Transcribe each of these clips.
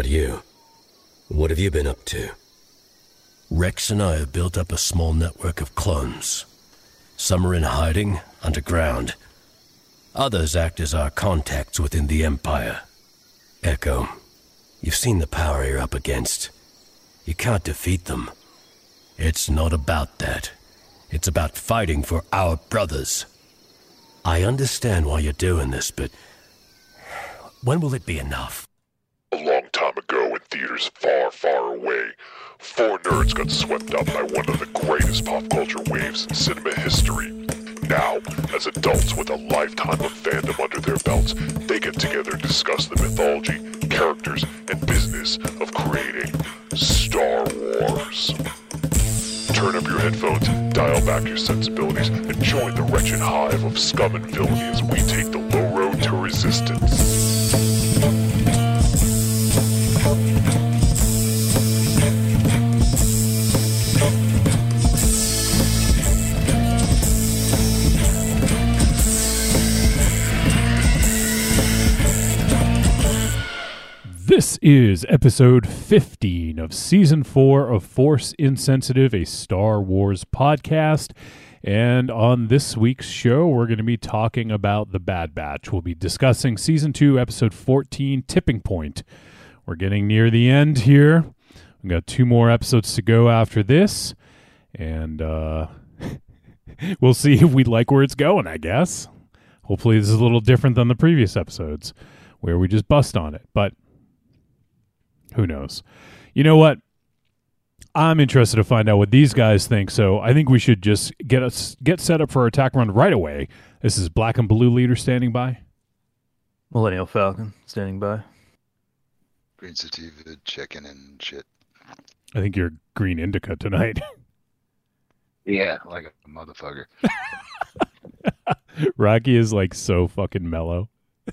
about you? What have you been up to? Rex and I have built up a small network of clones. Some are in hiding, underground. Others act as our contacts within the Empire. Echo, you've seen the power you're up against. You can't defeat them. It's not about that. It's about fighting for our brothers. I understand why you're doing this, but when will it be enough? A long time ago, in theaters far, far away, 4 nerds got swept up by one of the greatest pop culture waves in cinema history. Now, as adults with a lifetime of fandom under their belts, they get together and discuss the mythology, characters, and business of creating Star Wars. Turn up your headphones, dial back your sensibilities, and join the wretched hive of scum and villainy as we take the low road to resistance. This is episode 15 of season 4 of Force Insensitive, a Star Wars podcast. And on this week's show, we're going to be talking about The Bad Batch. We'll be discussing season 2, episode 14, Tipping Point. We're getting near the end here. We've got 2 more episodes to go after this. And we'll see if we like where it's going, I guess. Hopefully this is a little different than the previous episodes where we just bust on it. But who knows? You know what? I'm interested to find out what these guys think, so I think we should just get set up for our attack run right away. This is Black and Blue Leader standing by. Millennial Falcon standing by. Green Sativa checking and shit. I think you're Green Indica tonight. Yeah, like a motherfucker. Rocky is like so fucking mellow.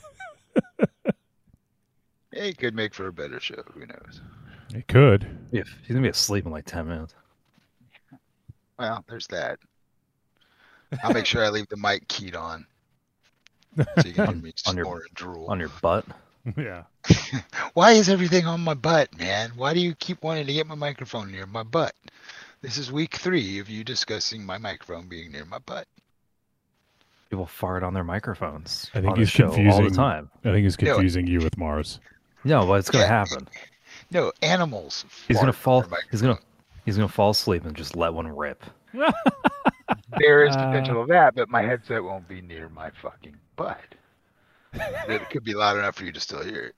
It could make for a better show. Who knows? It could. Yeah, he's going to be asleep in like 10 minutes. Well, there's that. I'll make sure I leave the mic keyed on. So you can hear me snore and drool. On your butt? Yeah. Why is everything on my butt, man? Why do you keep wanting to get my microphone near my butt? This is week 3 of you discussing my microphone being near my butt. People fart on their microphones. I think on he's the show confusing all the time. I think he's confusing you with Mars. No, but it's going to happen. No, animals. He's going to fall. He's going to fall asleep and just let one rip. There is potential of that, but my headset won't be near my fucking butt. It could be loud enough for you to still hear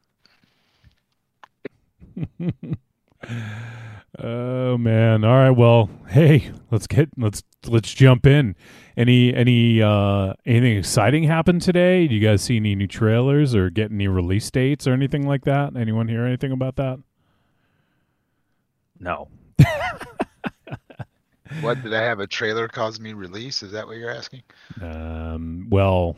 it. Oh man! All right, well, hey, let's jump in. Anything exciting happened today? Do you guys see any new trailers or get any release dates or anything like that? Anyone hear anything about that? No. What, did I have a trailer cause me release? Is that what you're asking? Well,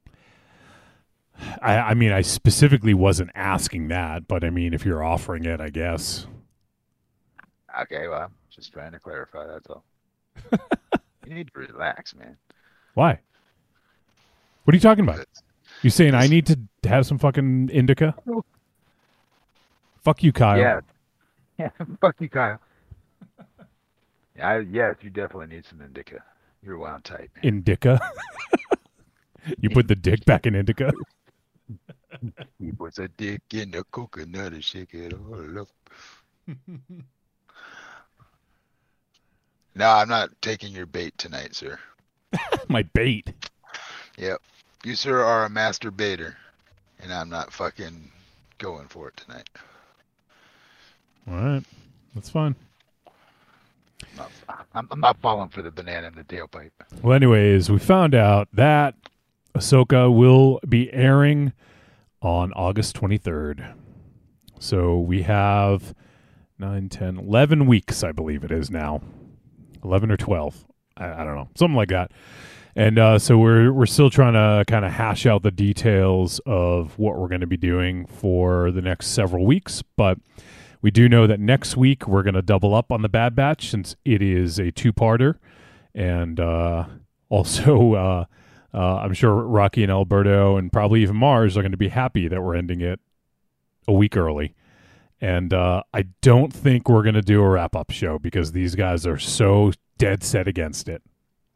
I mean, I specifically wasn't asking that, but I mean, if you're offering it, I guess. Okay, well, I'm just trying to clarify, that's all. You need to relax, man. Why? What are you talking about? You saying I need to have some fucking indica? Fuck you, Kyle. Yeah, fuck you, Kyle. Yes, you definitely need some indica. You're wound tight, man. Indica? You put the dick back in indica? He puts a dick in the coconut and shake it all up. No, I'm not taking your bait tonight, sir. My bait? Yep. You, sir, are a master baiter, and I'm not fucking going for it tonight. All right. That's fine. I'm not falling for the banana in the tailpipe. Well, anyways, we found out that Ahsoka will be airing on August 23rd. So we have 9, 10, 11 weeks, I believe it is now. 11 or 12. I don't know. Something like that. And so we're still trying to kind of hash out the details of what we're going to be doing for the next several weeks. But we do know that next week we're going to double up on the Bad Batch since it is a 2-parter. And also, I'm sure Rocky and Alberto and probably even Mars are going to be happy that we're ending it a week early. And I don't think we're going to do a wrap-up show because these guys are so dead set against it.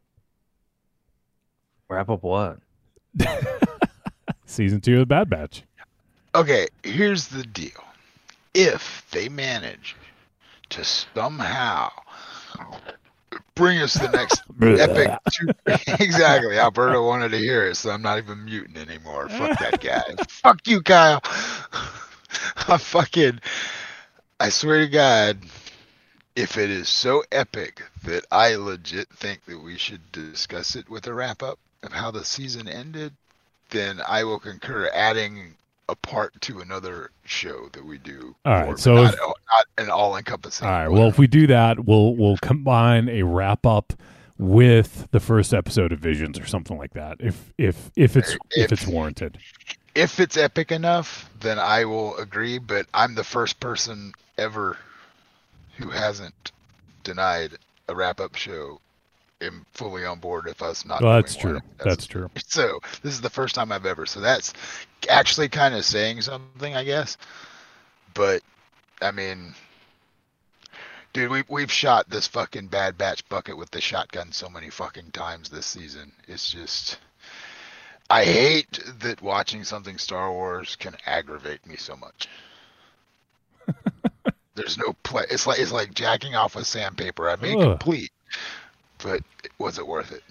Wrap up what? Season 2 of The Bad Batch. Okay, here's the deal. If they manage to somehow bring us the next epic... Exactly. Alberto wanted to hear it, so I'm not even muting anymore. Fuck that guy. Fuck you, Kyle. I swear to God, if it is so epic that I legit think that we should discuss it with a wrap-up of how the season ended, then I will concur adding a part to another show that we do. All right, so not an all-encompassing. All right, well, if we do that, we'll combine a wrap-up with the first episode of Visions or something like that, if it's warranted. If it's epic enough, then I will agree, but I'm the first person ever who hasn't denied a wrap-up show. I'm fully on board if us not Well, doing that's true. one. That's true. So this is the first time I've ever. So that's actually kind of saying something, I guess. But, I mean, dude, we've shot this fucking Bad Batch bucket with the shotgun so many fucking times this season. It's just... I hate that watching something Star Wars can aggravate me so much. There's no play. It's like jacking off with sandpaper. I mean, complete, but was it worth it?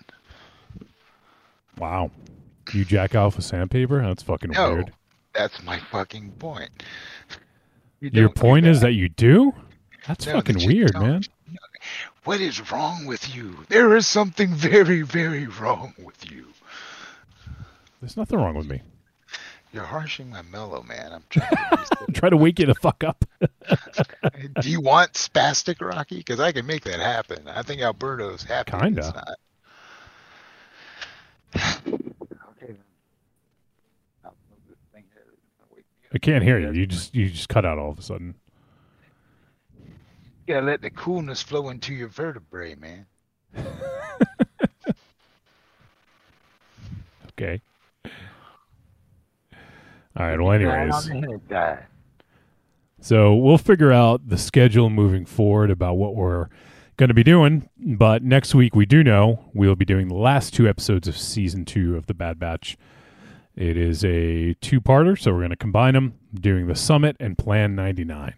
Wow, you jack off with sandpaper? That's fucking weird. That's my fucking point. Your point is that you do? That's fucking weird, man. What is wrong with you? There is something very, very wrong with you. There's nothing wrong with me. You're harshing my mellow, man. I'm trying to try to wake you the fuck up. Do you want spastic Rocky? Because I can make that happen. I think Alberto's happy. Kinda. Okay. I can't hear you. You just cut out all of a sudden. You gotta let the coolness flow into your vertebrae, man. Okay. All right. Well, anyways. So we'll figure out the schedule moving forward about what we're going to be doing. But next week, we do know we'll be doing the last 2 episodes of Season 2 of The Bad Batch. It is a 2-parter, so we're going to combine them, doing The Summit and Plan 99.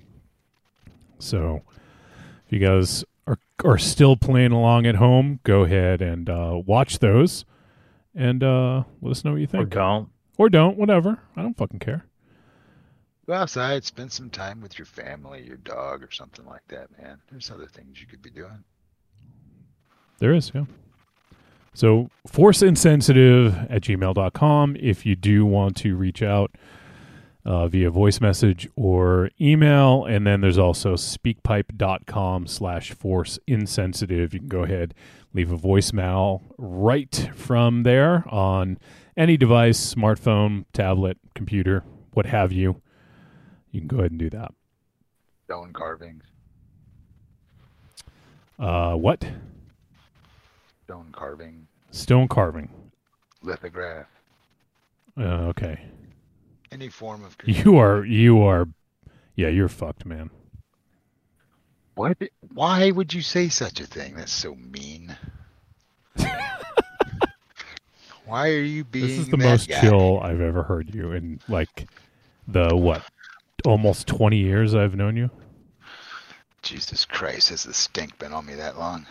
So if you guys are still playing along at home, go ahead and watch those. And let us know what you think. Or don't, whatever. I don't fucking care. Go outside, spend some time with your family, your dog, or something like that, man. There's other things you could be doing. There is, yeah. So, forceinsensitive@gmail.com if you do want to reach out via voice message or email. And then there's also speakpipe.com/forceinsensitive. You can go ahead, leave a voicemail right from there on any device, smartphone, tablet, computer, what have you. You can go ahead and do that. Stone carvings. What? Stone carving. Stone carving. Lithograph. Okay. Any form of... You are... Yeah, you're fucked, man. What? Why would you say such a thing? That's so mean. Why are you being This is the that most guy? chill I've ever heard you in, like, almost 20 years I've known you? Jesus Christ, has the stink been on me that long?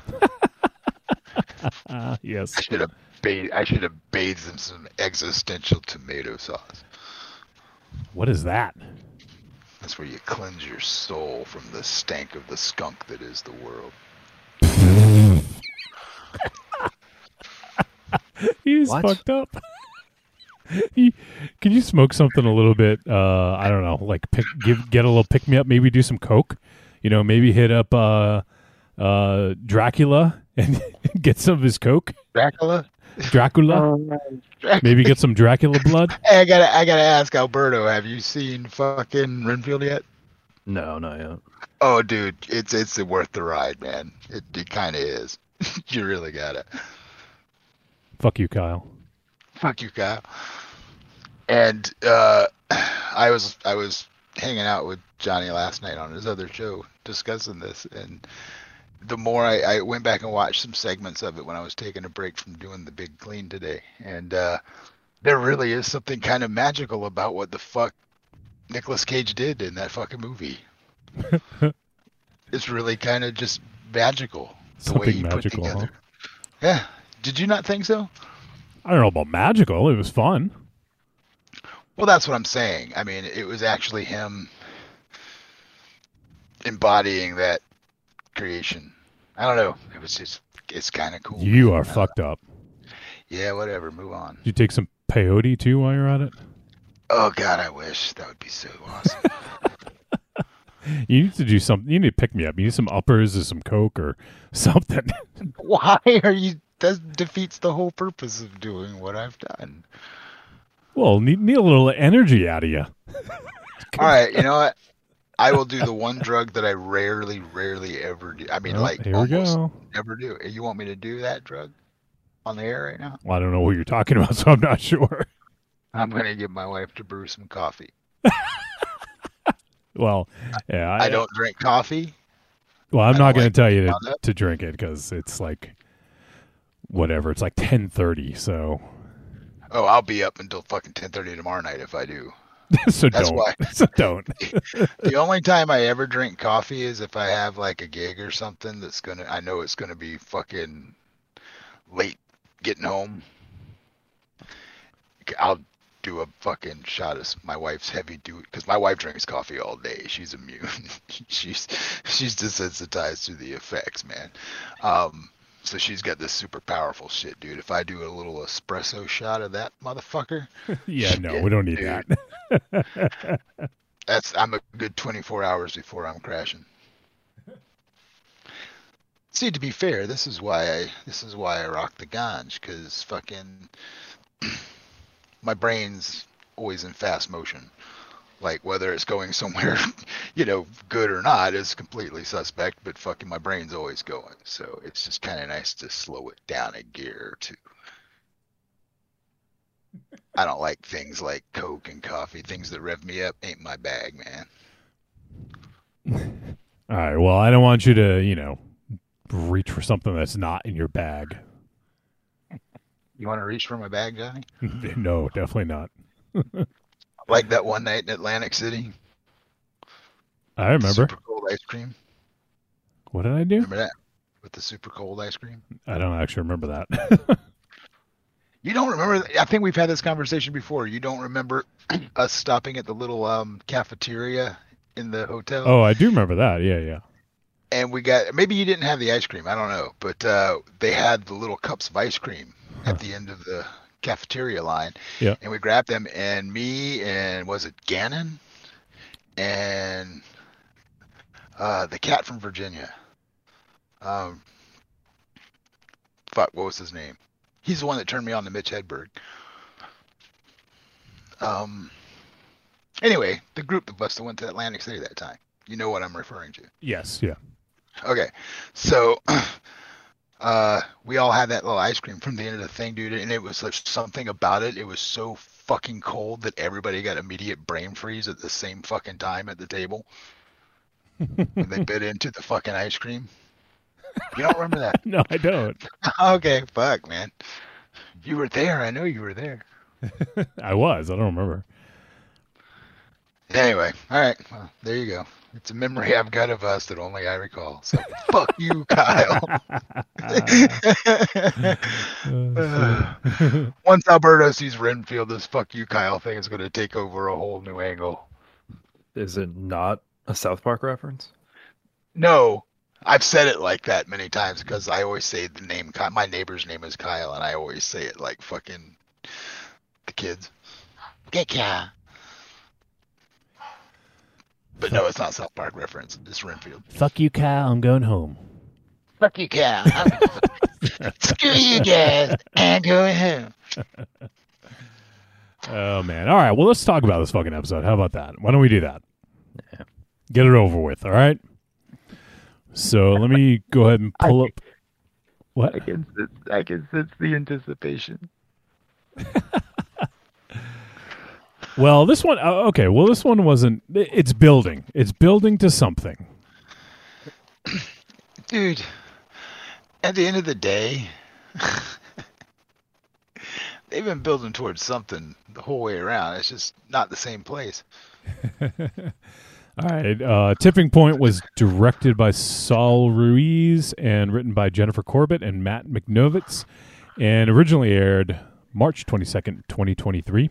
Yes. I should have bathed in some existential tomato sauce. What is that? That's where you cleanse your soul from the stank of the skunk that is the world. He's fucked up. Can you smoke something a little bit? I don't know, like get a little pick me up. Maybe do some coke. Maybe hit up Dracula and get some of his coke. Dracula. Maybe get some Dracula blood. Hey, I gotta ask Alberto. Have you seen fucking Renfield yet? No, not yet. Oh, dude, it's worth the ride, man. It kind of is. You really got it. Fuck you, Kyle. Fuck you, Kyle. And I was hanging out with Johnny last night on his other show discussing this, and the more I went back and watched some segments of it when I was taking a break from doing the big clean today, and there really is something kind of magical about what the fuck Nicolas Cage did in that fucking movie. It's really kind of just magical. The way he put together. Huh? Yeah. Did you not think so? I don't know about magical. It was fun. Well, that's what I'm saying. I mean, it was actually him embodying that creation. I don't know. It was just, it's kind of cool. You are fucked up. Yeah, whatever. Move on. Did you take some peyote too while you're at it? Oh, God, I wish. That would be so awesome. You need to do something. You need to pick me up. You need some uppers or some Coke or something. Why are you? That defeats the whole purpose of doing what I've done. Well, need a little energy out of you. All right, you know what? I will do the one drug that I rarely ever do. I mean, here we go. Never do. You want me to do that drug on the air right now? Well, I don't know what you're talking about, so I'm not sure. I'm going to get my wife to brew some coffee. Well, yeah. I don't drink coffee. Well, I'm not going to tell you to drink it because it's like, whatever. It's like 10:30, so. Oh, I'll be up until fucking 10:30 tomorrow night if I do. So that's don't. Why. So don't. The only time I ever drink coffee is if I have like a gig or something I know it's gonna be fucking late getting home. I'll do a fucking shot of my wife's heavy duty because my wife drinks coffee all day. She's immune. she's desensitized to the effects, man. So she's got this super powerful shit, dude. If I do a little espresso shot of that motherfucker. Yeah, no, we don't need that. I'm a good 24 hours before I'm crashing. See, to be fair, this is why I rock the ganj, because fucking my brain's always in fast motion. Like, whether it's going somewhere, good or not is completely suspect, but fucking my brain's always going. So it's just kind of nice to slow it down a gear or two. I don't like things like Coke and coffee. Things that rev me up ain't my bag, man. All right, well, I don't want you to, reach for something that's not in your bag. You want to reach for my bag, Johnny? No, definitely not. Like that one night in Atlantic City. I remember. Super cold ice cream. What did I do? Remember that? With the super cold ice cream? I don't actually remember that. You don't remember? I think we've had this conversation before. You don't remember us stopping at the little cafeteria in the hotel? Oh, I do remember that. Yeah. And maybe you didn't have the ice cream. I don't know. But they had the little cups of ice cream at the end of the cafeteria line. Yeah. And we grabbed them, and me and was it Gannon and the cat from Virginia. What was his name? He's the one that turned me on to Mitch Hedberg. Anyway, the group of us that went to Atlantic City that time. You know what I'm referring to. Yes, yeah. Okay. So we all had that little ice cream from the end of the thing, dude, and it was like something about it. It was so fucking cold that everybody got immediate brain freeze at the same fucking time at the table. When they bit into the fucking ice cream. You don't remember that? No, I don't. Okay, fuck, man. You were there. I know you were there. I was. I don't remember. Anyway, all right. Well, there you go. It's a memory I've got of us that only I recall. So, fuck you, Kyle. Once Alberto sees Renfield, this fuck you, Kyle thing is going to take over a whole new angle. Is it not a South Park reference? No. I've said it like that many times because I always say the name. My neighbor's name is Kyle, and I always say it like fucking the kids. Yeah. But no, it's not South Park reference. It's Renfield. Fuck you, Kyle. I'm going home. Fuck you, Kyle. Screw you guys. I'm going home. Oh, man. All right. Well, let's talk about this fucking episode. How about that? Why don't we do that? Yeah. Get it over with. All right. So let me go ahead and pull up. What? I can sense the anticipation. Well, this one, okay. Well, this one wasn't. It's building. It's building to something. Dude, at the end of the day, they've been building towards something the whole way around. It's just not the same place. All right. Tipping Point was directed by Saul Ruiz and written by Jennifer Corbett and Matt McNovitz, and originally aired March 22nd, 2023.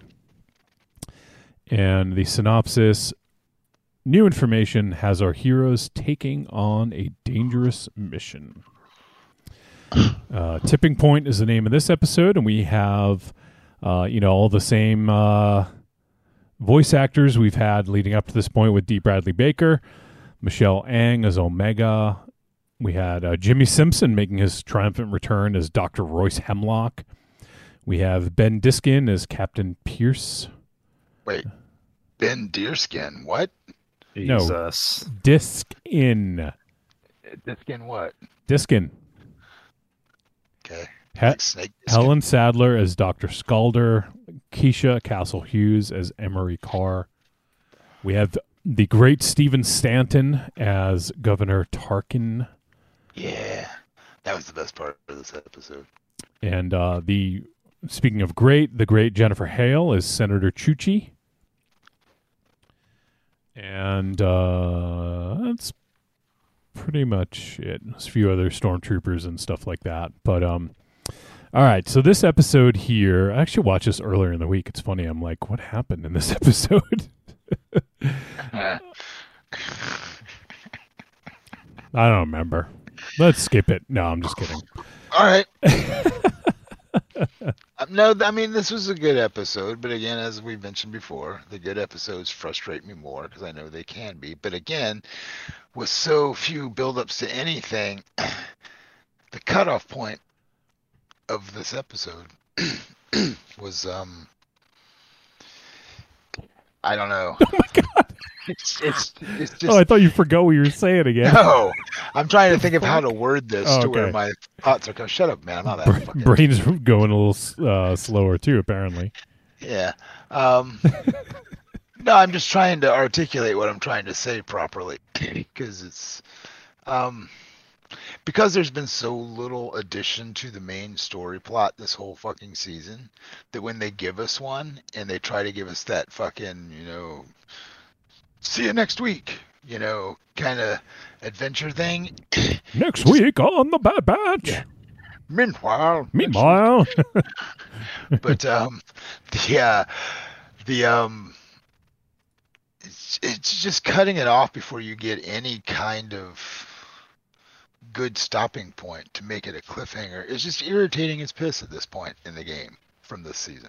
And the synopsis: new information has our heroes taking on a dangerous mission. Tipping Point is the name of this episode, and we have, all the same voice actors we've had leading up to this point with D. Bradley Baker, Michelle Ang as Omega. We had Jimmy Simpson making his triumphant return as Dr. Royce Hemlock. We have Ben Diskin as Captain Pierce. Wait, Ben Deerskin? What? Jesus. No, Diskin. Diskin what? Diskin. Okay. He- Like Snake Diskin? Helen Sadler as Dr. Scalder. Keisha Castle Hughes as Emery Carr. We have the great Stephen Stanton as Governor Tarkin. Yeah, that was the best part of this episode. And speaking of great, the great Jennifer Hale as Senator Chuchi. And that's pretty much it. There's a few other stormtroopers and stuff like that. But all right, so this episode here, I actually watched this earlier in the week. It's funny. I'm like, what happened in this episode? I don't remember. Let's skip it. No, I'm just kidding. All right. No, I mean, this was a good episode, but again, as we mentioned before, the good episodes frustrate me more because I know they can be. But again, with so few build-ups to anything, the cutoff point of this episode was, I don't know. Oh my God. It's just. Oh, I thought you forgot what you were saying again. No, I'm trying to think of how to word this to where okay. my thoughts are. Shut up, man! I'm not that fucking. Brain's going a little slower too, apparently. Yeah. No, I'm just trying to articulate what I'm trying to say properly because it's because there's been so little addition to the main story plot this whole fucking season that when they give us one and they try to give us that fucking, see you next week, kind of adventure thing. Next week on the Bad Batch. Yeah. Meanwhile. But it's just cutting it off before you get any kind of good stopping point to make it a cliffhanger. It's just irritating as piss at this point in the game from this season.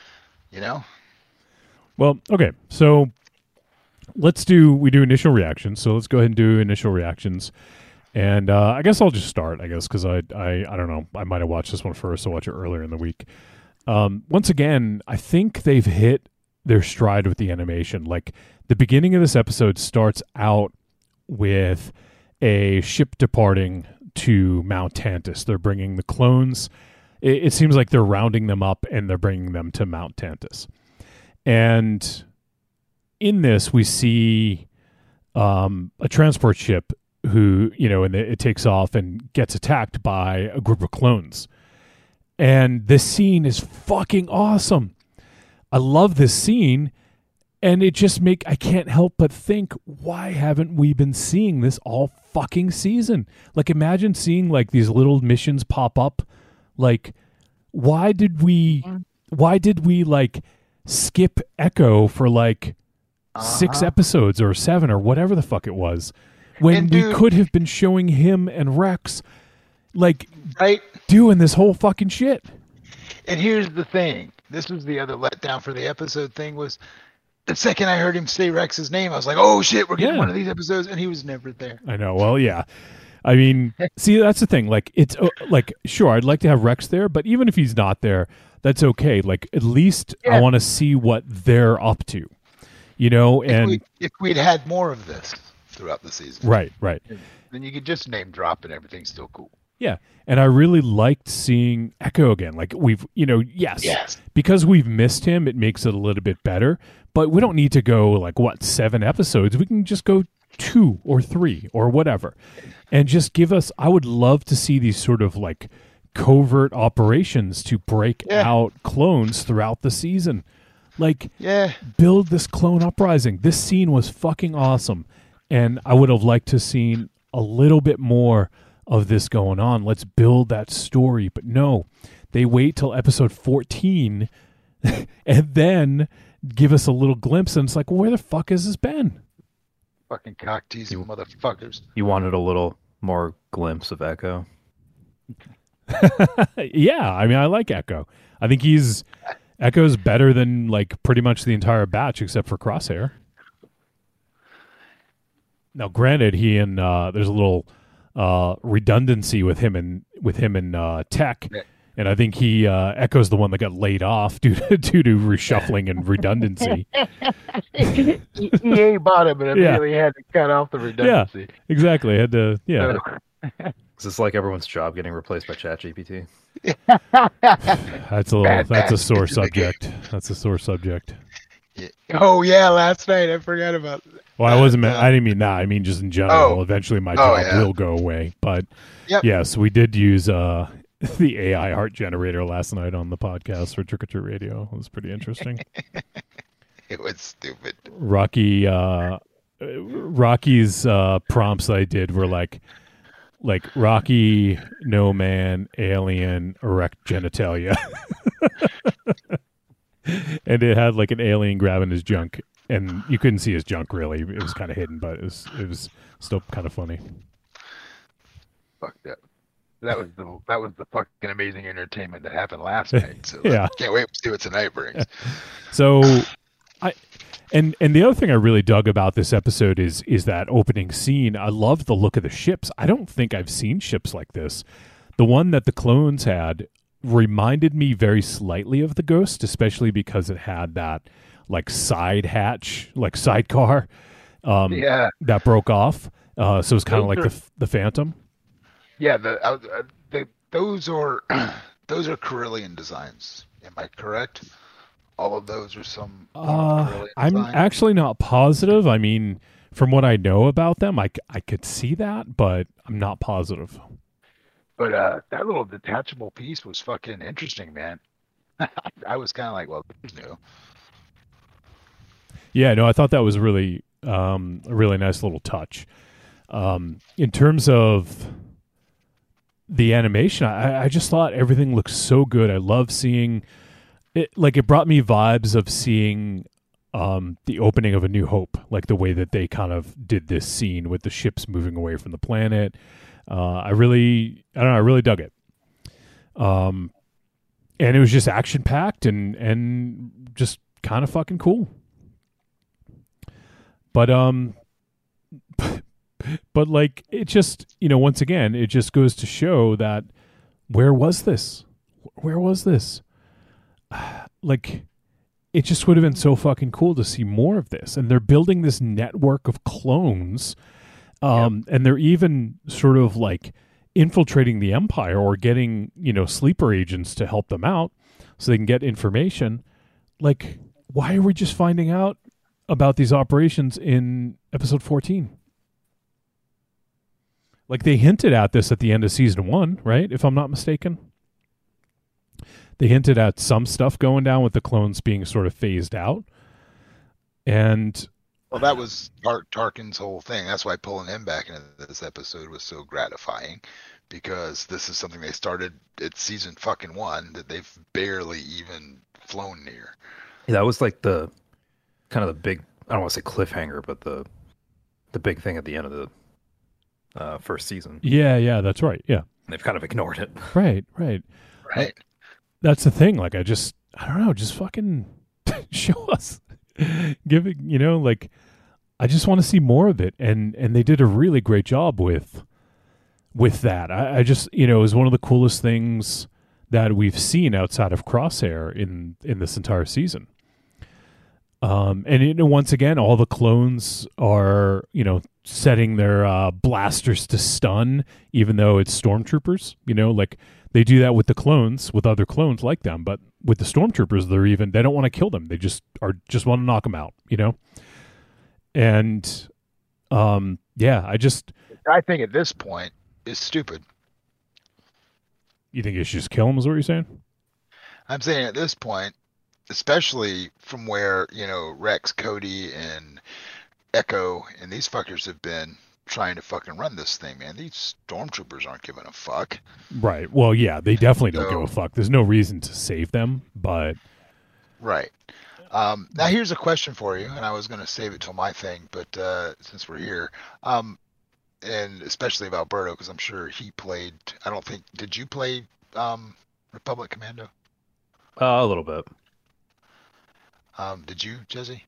Well, okay, so we do initial reactions. So let's go ahead and do initial reactions. And I guess I'll just start, because I don't know. I might have watched this one first. I'll watch it earlier in the week. Once again, I think they've hit their stride with the animation. Like, the beginning of this episode starts out with a ship departing to Mount Tantus. They're bringing the clones. It seems like they're rounding them up and they're bringing them to Mount Tantus. And in this, we see a transport ship who, and it takes off and gets attacked by a group of clones. And this scene is fucking awesome. I love this scene. And it just I can't help but think, why haven't we been seeing this all fucking season? Like, imagine seeing like these little missions pop up. Like, why did we like skip Echo for like 6 episodes or 7 or whatever the fuck it was, when we could have been showing him and Rex like doing this whole fucking shit? And here's the thing. This was the other letdown for the episode thing was, the second I heard him say Rex's name, I was like, oh shit, we're getting one of these episodes, and he was never there. I know. Well, yeah. I mean, see, that's the thing. Like, it's like, sure, I'd like to have Rex there, but even if he's not there, that's okay. Like, at least I want to see what they're up to, and if we'd had more of this throughout the season. Right. Then you could just name drop and everything's still cool. Yeah. And I really liked seeing Echo again. Like, we've, yes, because we've missed him, it makes it a little bit better. but we don't need to go like 7 episodes. We can just go 2 or 3 or whatever, and just give us. I would love to see these sort of like covert operations to break out clones throughout the season. Like, build this clone uprising. This scene was fucking awesome, and I would have liked to seen a little bit more of this going on. Let's build that story, but no, they wait till episode 14 and then give us a little glimpse, and it's like, well, where the fuck has this been? Fucking cock teasing motherfuckers. You wanted a little more glimpse of Echo. Yeah, I mean, I like Echo. I think Echo's better than like pretty much the entire batch except for Crosshair. Now, granted, he and there's a little redundancy with him and Tech, and I think he Echo's the one that got laid off due to reshuffling and redundancy. EA bought him and immediately had to cut off the redundancy. Yeah, exactly. Had to. Yeah. Is this like everyone's job getting replaced by ChatGPT? That's a sore subject. That's a sore subject. Yeah. Oh yeah, last night I forgot about. Well, I didn't mean that. I mean just in general. Eventually, my job will go away. But yes, we did use the AI art generator last night on the podcast for Trick or Treat Radio. It was pretty interesting. It was stupid. Rocky's prompts I did were like Rocky, no man, alien, erect genitalia. And it had like an alien grabbing his junk, and you couldn't see his junk really. It was kind of hidden, but it was still kind of funny. Fuck that. That was the fucking amazing entertainment that happened last night. So can't wait to see what tonight brings. So And the other thing I really dug about this episode is that opening scene. I love the look of the ships. I don't think I've seen ships like this. The one that the clones had reminded me very slightly of the Ghost, especially because it had that like side hatch, like sidecar that broke off. So it was kind of like the Phantom. Yeah, those are Corellian designs. Am I correct? All of those are some. I'm actually not positive. I mean, from what I know about them, I could see that, but I'm not positive. But that little detachable piece was fucking interesting, man. I was kind of like, well, this is new. Yeah, no, I thought that was really a really nice little touch. In terms of the animation, I just thought everything looked so good. I love seeing it. Like, it brought me vibes of seeing the opening of A New Hope, like the way that they kind of did this scene with the ships moving away from the planet. I really dug it. And it was just action packed and just kind of fucking cool. But but like, it just, once again, it just goes to show that where was this? Like, it just would have been so fucking cool to see more of this. And they're building this network of clones. And they're even sort of like infiltrating the Empire or getting, sleeper agents to help them out so they can get information. Like, why are we just finding out about these operations in episode 14? Like, they hinted at this at the end of season 1, right? If I'm not mistaken. They hinted at some stuff going down with the clones being sort of phased out. And well, that was Tarkin's whole thing. That's why pulling him back into this episode was so gratifying, because this is something they started at season fucking 1 that they've barely even flown near. Yeah, that was like the kind of the big, I don't want to say cliffhanger, but the big thing at the end of the first season. Yeah, that's right. Yeah. They've kind of ignored it. Right. That's the thing. Like, I don't know, just fucking show us. Give it, like, I just want to see more of it. And they did a really great job with that. I just, it was one of the coolest things that we've seen outside of Crosshair in this entire season. And once again, all the clones are, setting their blasters to stun, even though it's stormtroopers. Like, they do that with the clones, with other clones like them, but with the stormtroopers, they don't want to kill them. They just want to knock them out, you know? And, I think at this point is stupid. You think you should just kill them is what you're saying? I'm saying at this point, especially from where, Rex, Cody, and Echo and these fuckers have been trying to fucking run this thing, man. These stormtroopers aren't giving a fuck. Right. Well, yeah, they definitely don't give a fuck. There's no reason to save them, but... Right. Now here's a question for you, and I was going to save it till my thing, but since we're here, and especially about Berto, because I'm sure he played... Did you play Republic Commando? A little bit. Did you, Jesse?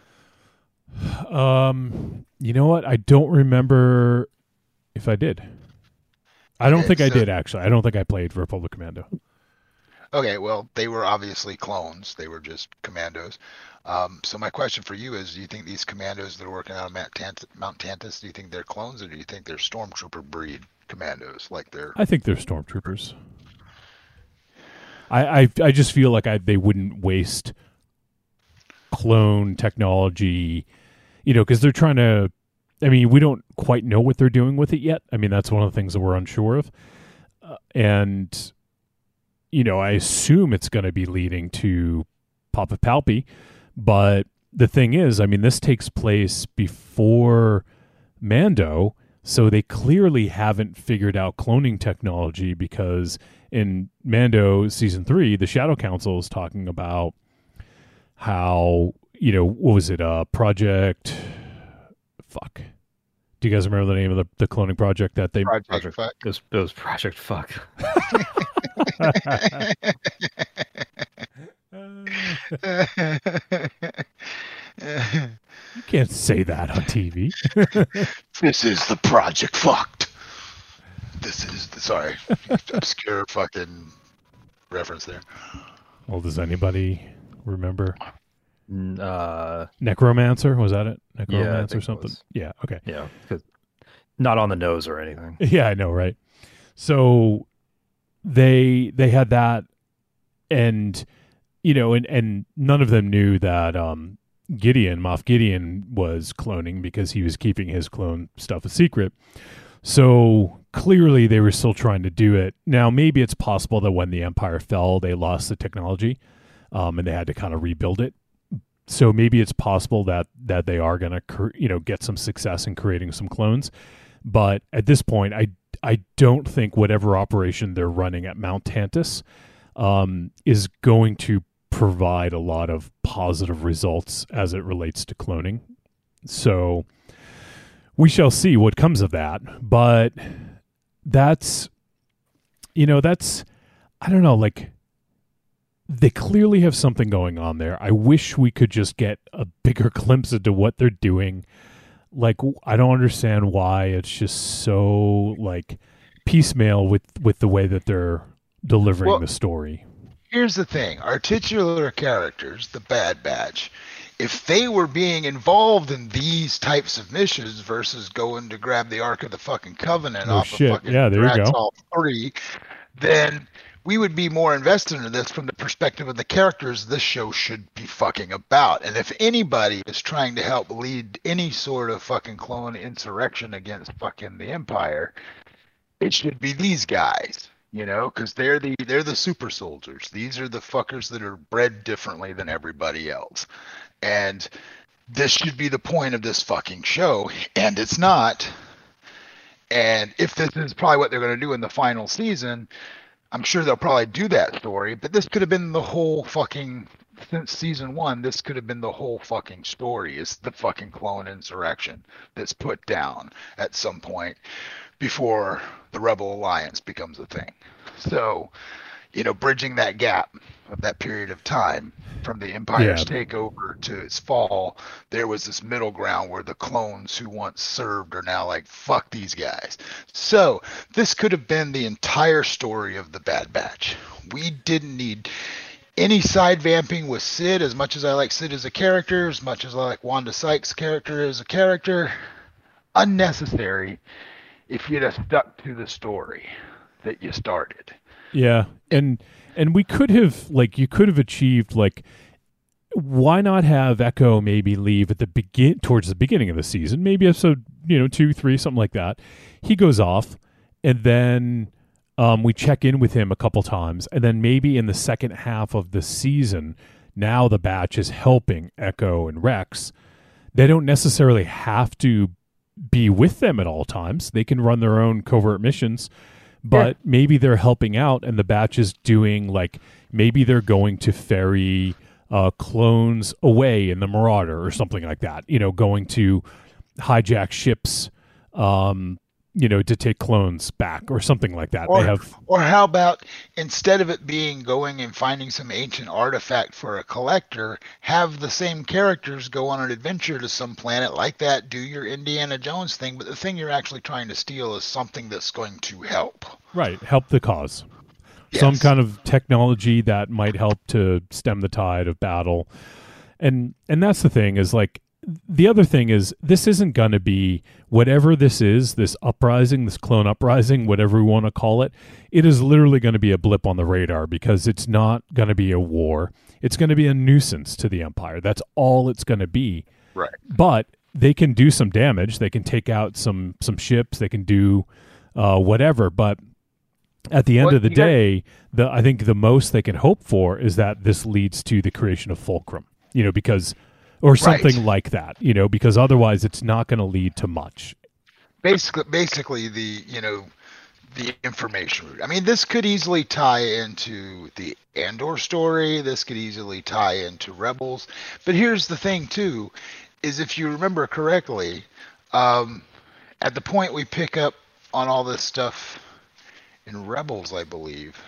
You know what? I don't remember if I did. I don't think I did, actually. I don't think I played Republic Commando. Okay, well, they were obviously clones. They were just commandos. So my question for you is, do you think these commandos that are working out of Mount Tantus, do you think they're clones, or do you think they're stormtrooper breed commandos? I think they're stormtroopers. I just feel like they wouldn't waste clone technology, because they're trying to... I mean, we don't quite know what they're doing with it yet. I mean, that's one of the things that we're unsure of. And... I assume it's going to be leading to Papa Palpy, but the thing is, I mean, this takes place before Mando, so they clearly haven't figured out cloning technology, because in Mando Season 3, the Shadow Council is talking about how, what was it, Project... Fuck. Do you guys remember the name of the cloning project that they... Project Fuck. It was Project Fuck. You can't say that on TV. This is the Project Fucked. This is sorry, obscure fucking reference there. Well, does anybody remember? Necromancer, was that it? Necromancer or something? Yeah, okay. Yeah, not on the nose or anything. Yeah, I know, right? So they had that, and and none of them knew that Moff Gideon was cloning, because he was keeping his clone stuff a secret. So clearly they were still trying to do it. Now, maybe it's possible that when the Empire fell, they lost the technology, and they had to kind of rebuild it. So maybe it's possible that they are going to get some success in creating some clones. But at this point, I don't think whatever operation they're running at Mount Tantus is going to provide a lot of positive results as it relates to cloning. So we shall see what comes of that. But that's, I don't know, they clearly have something going on there. I wish we could just get a bigger glimpse into what they're doing. I don't understand why it's just so piecemeal with the way that they're delivering the story. Here's the thing. Our titular characters, the Bad Batch, if they were being involved in these types of missions versus going to grab the Ark of the fucking Covenant off of fucking Draxol 3, then we would be more invested in this from the perspective of the characters this show should be fucking about. And if anybody is trying to help lead any sort of fucking clone insurrection against fucking the Empire, it should be these guys, because they're the super soldiers. These are the fuckers that are bred differently than everybody else. And this should be the point of this fucking show, and it's not. And if this is probably what they're going to do in the final season, I'm sure they'll probably do that story, but this could have been the whole fucking, since season 1, this could have been the whole fucking story, is the fucking clone insurrection that's put down at some point before the Rebel Alliance becomes a thing. So, bridging that gap of that period of time from the Empire's takeover to its fall, there was this middle ground where the clones who once served are now fuck these guys. So this could have been the entire story of the Bad Batch. We didn't need any side vamping with Sid. As much as I like Sid as a character, as much as I like Wanda Sykes' character as a character, unnecessary if you'd have stuck to the story that you started. Yeah, and we could have you could have achieved why not have Echo maybe leave at towards the beginning of the season, maybe episode 2, 3, something like that. He goes off, and then we check in with him a couple times, and then maybe in the second half of the season, now the batch is helping Echo and Rex. They don't necessarily have to be with them at all times. They can run their own covert missions, but maybe they're helping out, and the batch is doing maybe they're going to ferry clones away in the Marauder or something like that. Going to hijack ships, to take clones back or something like that. Or how about instead of it being going and finding some ancient artifact for a collector, have the same characters go on an adventure to some planet like that, do your Indiana Jones thing, but the thing you're actually trying to steal is something that's going to help. Right, help the cause. Yes. Some kind of technology that might help to stem the tide of battle. And that's the thing is the other thing is this isn't going to be whatever this is, this uprising, this clone uprising, whatever we want to call it. It is literally going to be a blip on the radar because it's not going to be a war. It's going to be a nuisance to the Empire. That's all it's going to be. Right. But they can do some damage. They can take out some ships. They can do whatever. But at the end of the day, I think the most they can hope for is that this leads to the creation of Fulcrum, because, or something like that, because otherwise it's not going to lead to much. Basically the information route. I mean, this could easily tie into the Andor story. This could easily tie into Rebels. But here's the thing too, is if you remember correctly, at the point we pick up on all this stuff in Rebels, I believe,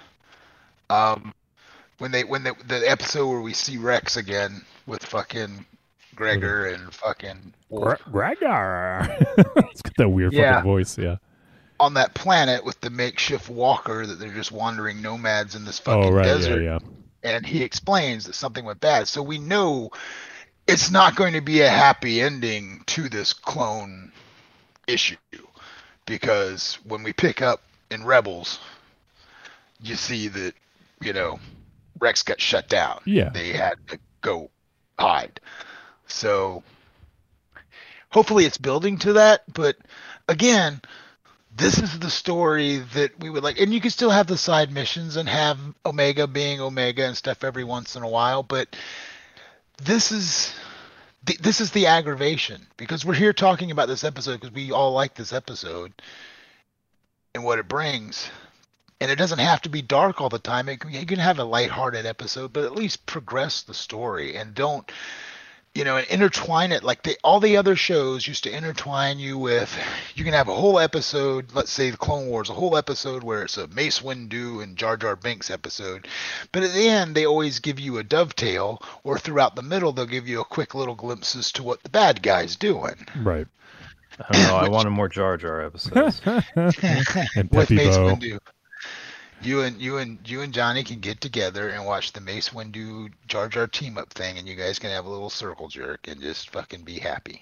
when the episode where we see Rex again with fucking Gregor and fucking Wolf. Gregor. It's got that weird fucking voice, yeah. On that planet with the makeshift walker that they're just wandering nomads in this fucking desert. Yeah. And he explains that something went bad. So we know it's not going to be a happy ending to this clone issue. Because when we pick up in Rebels, you see that, Rex got shut down. Yeah. They had to go hide. So hopefully it's building to that. But again, this is the story that we would like. And you can still have the side missions and have Omega being Omega and stuff every once in a while. But this is the aggravation. Because we're here talking about this episode because we all like this episode and what it brings. And it doesn't have to be dark all the time. You can have a lighthearted episode, but at least progress the story and don't, and intertwine it all the other shows used to intertwine you with. You can have a whole episode, let's say the Clone Wars, a whole episode where it's a Mace Windu and Jar Jar Binks episode, but at the end they always give you a dovetail, or throughout the middle they'll give you a quick little glimpses to what the bad guy's doing. Right. I don't know. I wanted more Jar Jar episodes. And With Mace Bo. Windu. You and Johnny can get together and watch the Mace Windu Jar Jar team up thing, and you guys can have a little circle jerk and just fucking be happy.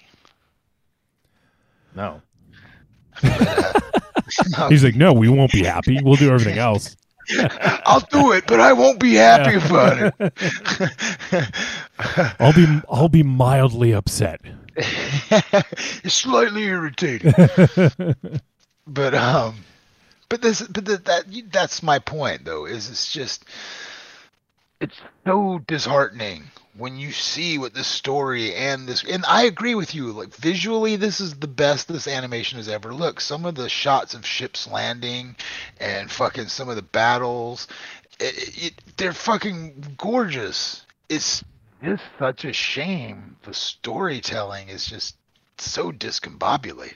No. He's like, no, we won't be happy. We'll do everything else. I'll do it, but I won't be happy about it. I'll be mildly upset. It's slightly irritating. But that's my point though. It's so disheartening when you see what this story and I agree with you. Visually, this is the best this animation has ever looked. Some of the shots of ships landing and fucking some of the battles, they're fucking gorgeous. It's just such a shame. The storytelling is just so discombobulated.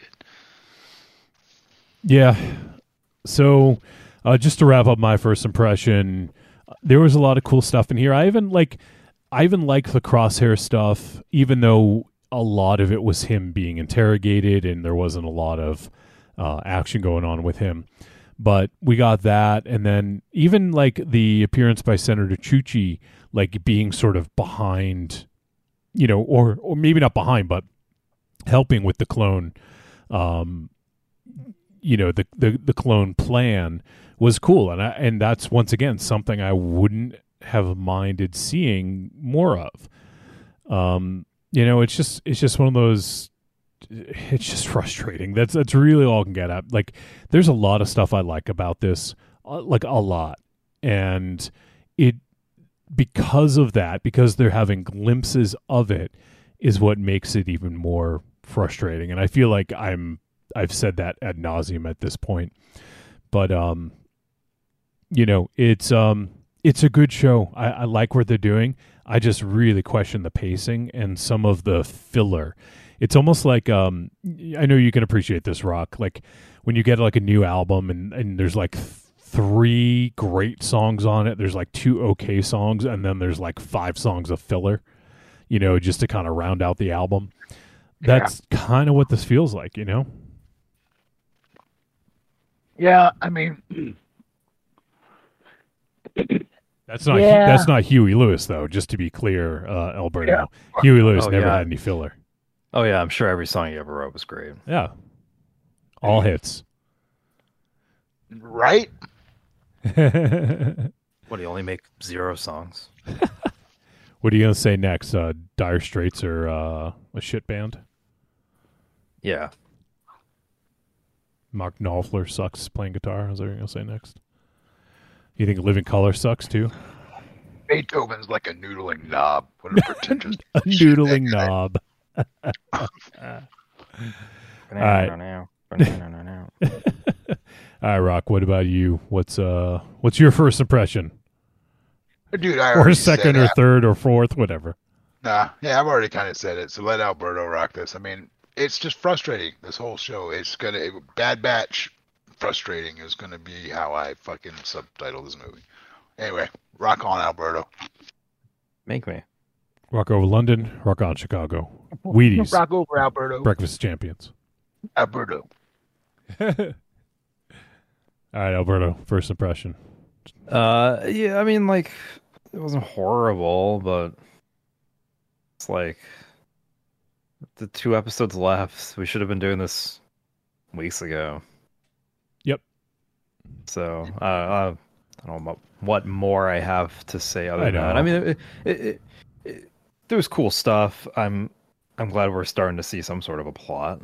Yeah. So, just to wrap up my first impression, there was a lot of cool stuff in here. I even like the Crosshair stuff, even though a lot of it was him being interrogated and there wasn't a lot of action going on with him. But we got that, and then even the appearance by Senator Chuchi, being sort of behind, or maybe not behind, but helping with the clone. The clone plan was cool, and that's once again something I wouldn't have minded seeing more of. It's just one of those. It's just frustrating. That's really all I can get at. Like, there's a lot of stuff I like about this, like a lot, and it because of that, because they're having glimpses of it, is what makes it even more frustrating. And I feel like I've said that ad nauseum at this point, but it's a good show. I like what they're doing. I just really question the pacing and some of the filler. It's almost like I know you can appreciate this, Rock. Like when you get like a new album and there's like 3 great songs on it. There's like 2 okay songs, and then there's like 5 songs of filler. Just to kind of round out the album. That's kind of what this feels like. Yeah, I mean, That's not Huey Lewis though. Just to be clear, Alberto. Yeah. Huey Lewis never had any filler. Oh yeah, I'm sure every song you ever wrote was great. Yeah, all hits. Right? What, do you only make 0 songs? What are you gonna say next? Dire Straits are a shit band? Yeah. Mark Knopfler sucks playing guitar. Is that what you're gonna say next? You think Living Color sucks too? Beethoven's like a noodling knob. What a pretentious A noodling knob. All right. All right, Rock. What about you? What's your first impression? Dude, I Or already second, said or it. third, or fourth, whatever. Nah, yeah, I've already kind of said it. So let Alberto rock this. I mean, it's just frustrating. This whole show. It's Bad Batch. Frustrating is gonna be how I fucking subtitle this movie. Anyway, rock on, Alberto. Make me. Rock over London. Rock on Chicago. Wheaties. Rock over Alberto. Breakfast champions. Alberto. All right, Alberto. First impression. Yeah, I mean, like, it wasn't horrible, but it's like the 2 episodes left. We should have been doing this weeks ago. Yep. So I don't know what more I have to say other than that. I mean, there was cool stuff. I'm glad we're starting to see some sort of a plot.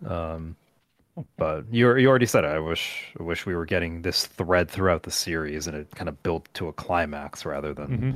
But you already said it. I wish we were getting this thread throughout the series and it kind of built to a climax rather than,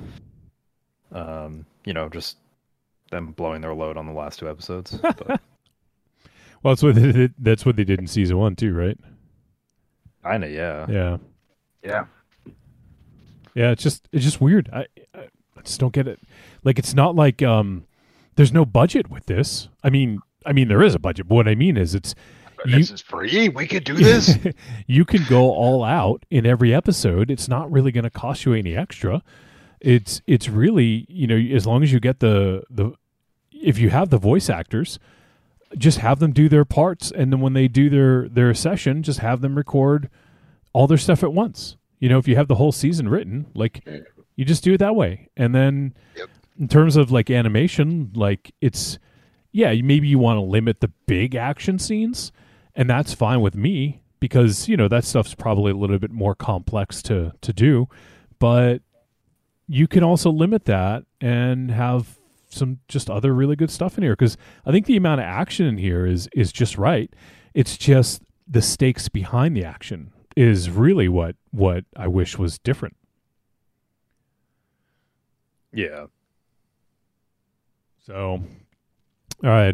just them blowing their load on the last 2 episodes. But Well, that's what they did in season 1 too, right? kinda, yeah. Yeah. Yeah. Yeah, it's just weird. I just don't get it. Like, it's not like there's no budget with this. I mean there is a budget, but what I mean is This is free. We could do this. you can go all out in every episode. It's not really going to cost you any extra. It's really, as long as you get the if you have the voice actors, just have them do their parts, and then when they do their session, just have them record all their stuff at once. If you have the whole season written, like, you just do it that way. And then in terms of like animation, like, it's maybe you want to limit the big action scenes, and that's fine with me because that stuff's probably a little bit more complex to do, but you can also limit that and have some just other really good stuff in here, because I think the amount of action in here is just right. It's just the stakes behind the action is really what I wish was different. Yeah. So, all right.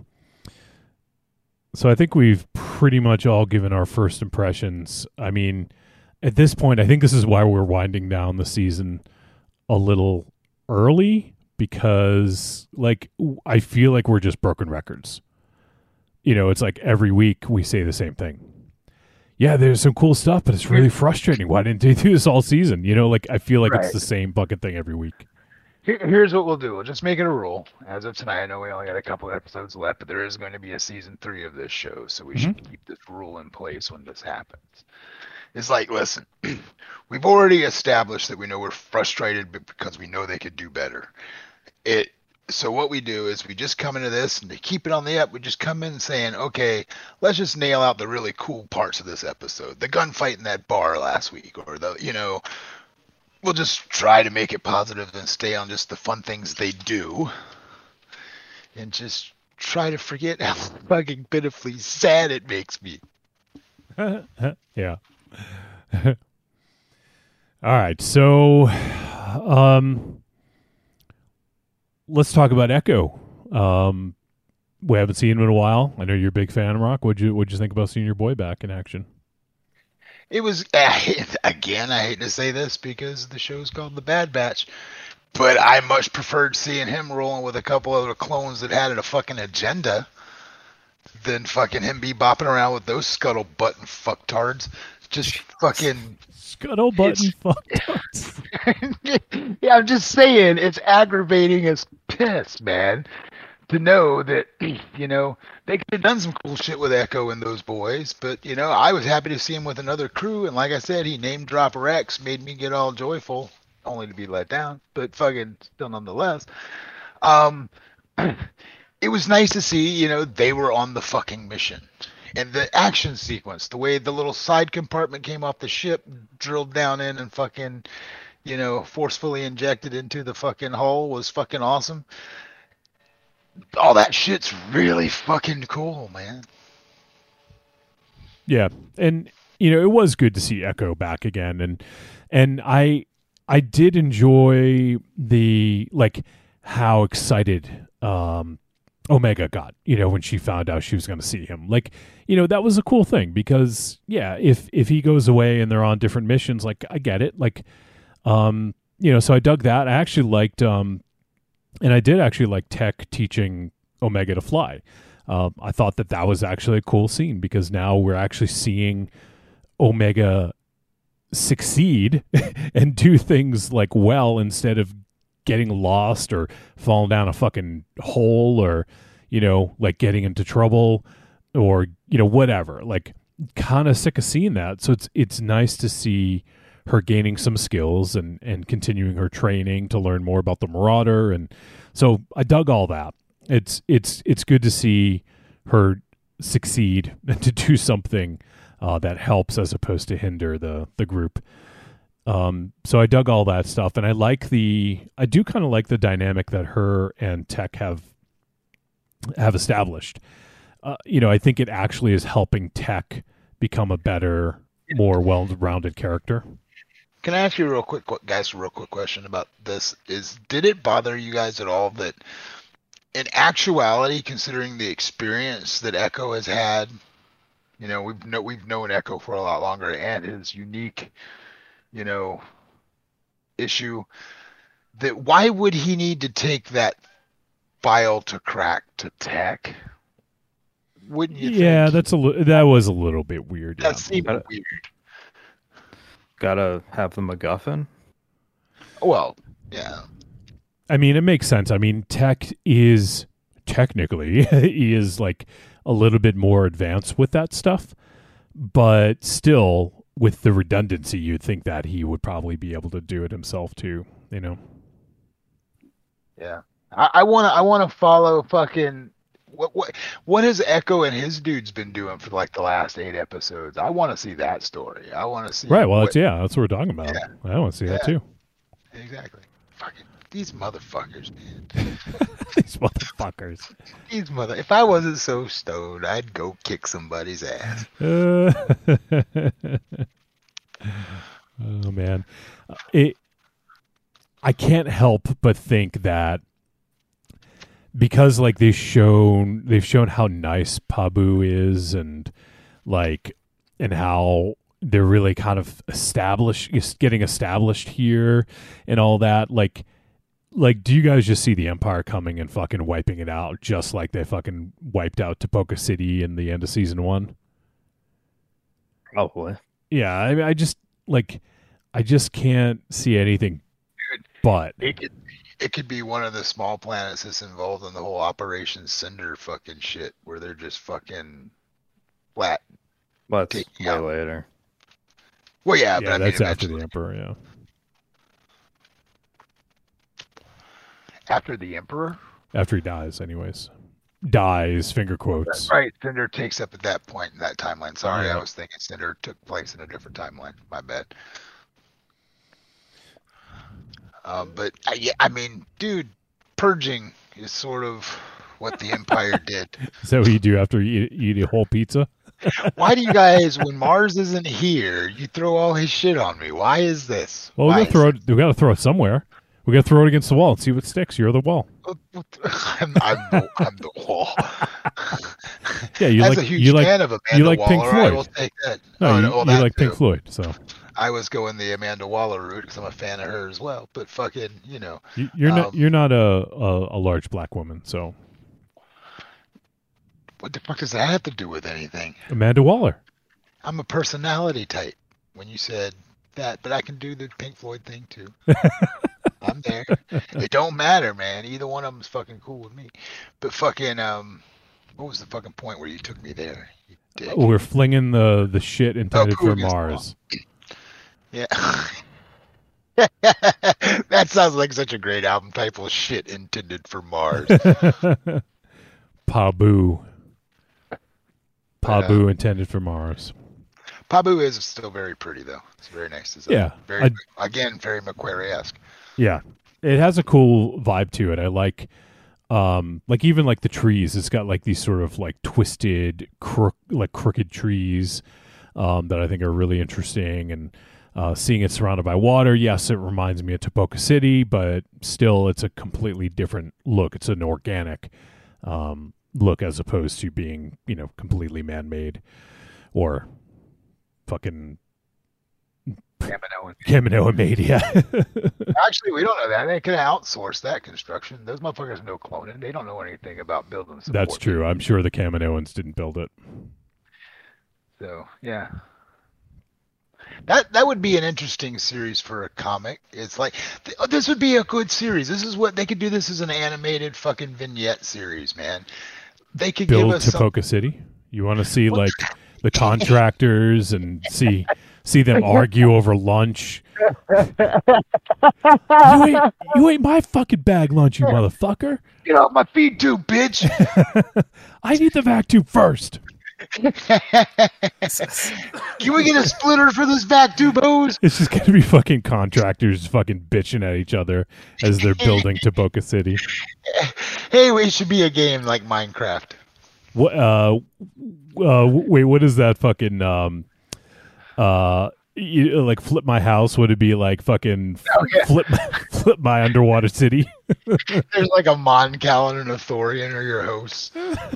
So I think we've pretty much all given our first impressions. I mean, at this point, I think this is why we're winding down the season a little early, because like I feel like we're just broken records. It's like every week we say the same thing. Yeah, there's some cool stuff, but it's really frustrating. Why didn't they do this all season? Like I feel like it's the same fucking thing every week. Here's what we'll do. We'll just make it a rule. As of tonight, I know we only got a couple episodes left, but there is going to be a season 3 of this show, so we should keep this rule in place when this happens. It's like, listen, we've already established that we know we're frustrated because we know they could do better. So what we do is we just come into this, and to keep it on the up, we just come in saying, okay, let's just nail out the really cool parts of this episode. The gunfight in that bar last week, or we'll just try to make it positive and stay on just the fun things they do. And just try to forget how fucking pitifully sad it makes me. Yeah. All right, so let's talk about Echo. We haven't seen him in a while. I know you're a big fan, Rock. What'd you think about seeing your boy back in action? It was, again, I hate to say this because the show's called The Bad Batch, but I much preferred seeing him rolling with a couple other clones that had a fucking agenda than fucking him be bopping around with those scuttlebutt and fucktards. Just fucking... Scuttlebutt and fucktards. Yeah, I'm just saying, it's aggravating as piss, man. To know that, They could have done some cool shit with Echo and those boys, but, I was happy to see him with another crew, and like I said, he named drop Rex, made me get all joyful, only to be let down, but fucking still nonetheless. It was nice to see, they were on the fucking mission. And the action sequence, the way the little side compartment came off the ship, drilled down in and fucking, forcefully injected into the fucking hull was fucking awesome. All that shit's really fucking cool, man. Yeah, and it was good to see Echo back again, and I did enjoy the how excited Omega got, when she found out she was going to see him. That was a cool thing because if he goes away and they're on different missions, I get it. So I dug that. I actually liked and I did actually like Tech teaching Omega to fly. I thought that was actually a cool scene because now we're actually seeing Omega succeed and do things well instead of getting lost or falling down a fucking hole or, getting into trouble or, whatever. Kind of sick of seeing that. So it's nice to see her gaining some skills and continuing her training to learn more about the Marauder. And so I dug all that. It's good to see her succeed and to do something that helps as opposed to hinder the group. So I dug all that stuff, and I do kind of like the dynamic that her and Tech have established. I think it actually is helping Tech become a better, more well-rounded character. Can I ask you a real quick question about this? Did it bother you guys at all that, in actuality, considering the experience that Echo has had, we've known Echo for a lot longer, and his unique, issue, that why would he need to take that file to crack to Tech? Wouldn't you? Yeah, that was a little bit weird. That seemed weird. Gotta have the MacGuffin. Well, yeah. I mean, it makes sense. I mean, Tech is technically he is a little bit more advanced with that stuff, but still, with the redundancy, you'd think that he would probably be able to do it himself too. Yeah. I want to follow fucking what has Echo and his dudes been doing for the last 8 episodes? I want to see that story. I want to see. Right. Well, that's what we're talking about. Yeah. I want to see that too. Exactly. Fucking these motherfuckers, man. These motherfuckers. If I wasn't so stoned, I'd go kick somebody's ass. Oh man, I can't help but think that because they've shown how nice Pabu is and how they're really kind of getting established here and all that. Do you guys just see the Empire coming and fucking wiping it out just like they fucking wiped out Topoka City in the end of season 1? Probably. Yeah, I mean, I just can't see anything. But it could be one of the small planets that's involved in the whole Operation Cinder fucking shit, where they're just fucking flat. But it's way later. Well, yeah, yeah, but I that's mean, after the Emperor. Yeah. After the Emperor? After he dies, anyways. Dies, finger quotes. Right, Cinder takes up at that point in that timeline. Sorry, Yeah. I was thinking Cinder took place in a different timeline. My bad. But yeah, I mean, dude, purging is sort of what the Empire did. Is that what you do after you eat a whole pizza? Why do you guys, when Mars isn't here, you throw all his shit on me? Why is this? Well, Why we gotta throw it somewhere. We gotta throw it against the wall and see what sticks. You're the wall. I'm the wall. Yeah, you As like a huge you like fan of Amanda you like Pink Waller, Floyd. I will take that. No, Oh, you, no, well, you that like Pink too. Floyd, so I was going the Amanda Waller route because I'm a fan of her as well. But fucking, you're not a large black woman. So what the fuck does that have to do with anything? Amanda Waller. I'm a personality type. When you said that, but I can do the Pink Floyd thing too. I'm there. It don't matter, man. Either one of them is fucking cool with me. But fucking, what was the fucking point where you took me there? You dick. We're flinging the shit intended Pooh for against the Mars. Yeah. That sounds like such a great album title. Shit intended for Mars. Pabu. Pabu intended for Mars. Pabu is still very pretty though. It's very nice design. Yeah, Very again, very McQuarrie-esque. Yeah, it has a cool vibe to it. I like even like the trees. It's got like these sort of like twisted, crooked trees that I think are really interesting. And seeing it surrounded by water, yes, it reminds me of Topoka City, but still, it's a completely different look. It's an organic look as opposed to being, completely man-made or fucking Kaminoan made, yeah. Actually, we don't know that. They could have outsourced that construction. Those motherfuckers know cloning. They don't know anything about building support. That's true. I'm sure the Kaminoans didn't build it. So, yeah. That would be an interesting series for a comic. It's like, this would be a good series. This is what they could do. This as an animated fucking vignette series, man. They could Build give us Topoka City. You want to see like the contractors and see them argue over lunch. You ate my fucking bag lunch, you motherfucker. Get off my feed tube, bitch. I need the vac tube first. Can we get a splitter for this vac tube hose? It's just gonna be fucking contractors fucking bitching at each other as they're building Topoka City. Hey, it should be a game like Minecraft. What? Wait, what is that fucking? Like flip my house? Would it be like fucking flip my underwater city? There's like a Mon Callan and a Thorian are your hosts.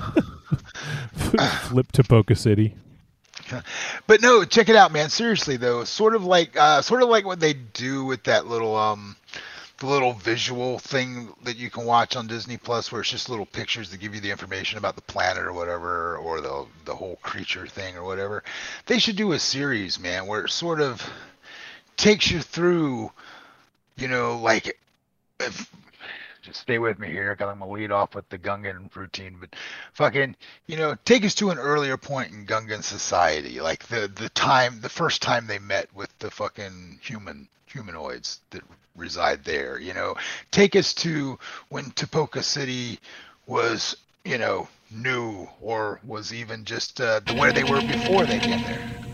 Flip Topoka City. But no, check it out, man. Seriously though, sort of like what they do with that little the little visual thing that you can watch on Disney Plus, where it's just little pictures that give you the information about the planet or whatever, or the whole creature thing or whatever. They should do a series, man, where it sort of takes you through, like. Just stay with me here, because I'm going to lead off with the Gungan routine. But fucking, take us to an earlier point in Gungan society. Like the first time they met with the fucking humanoids that reside there. Take us to when Topoka City was, new, or was even just where they were before they came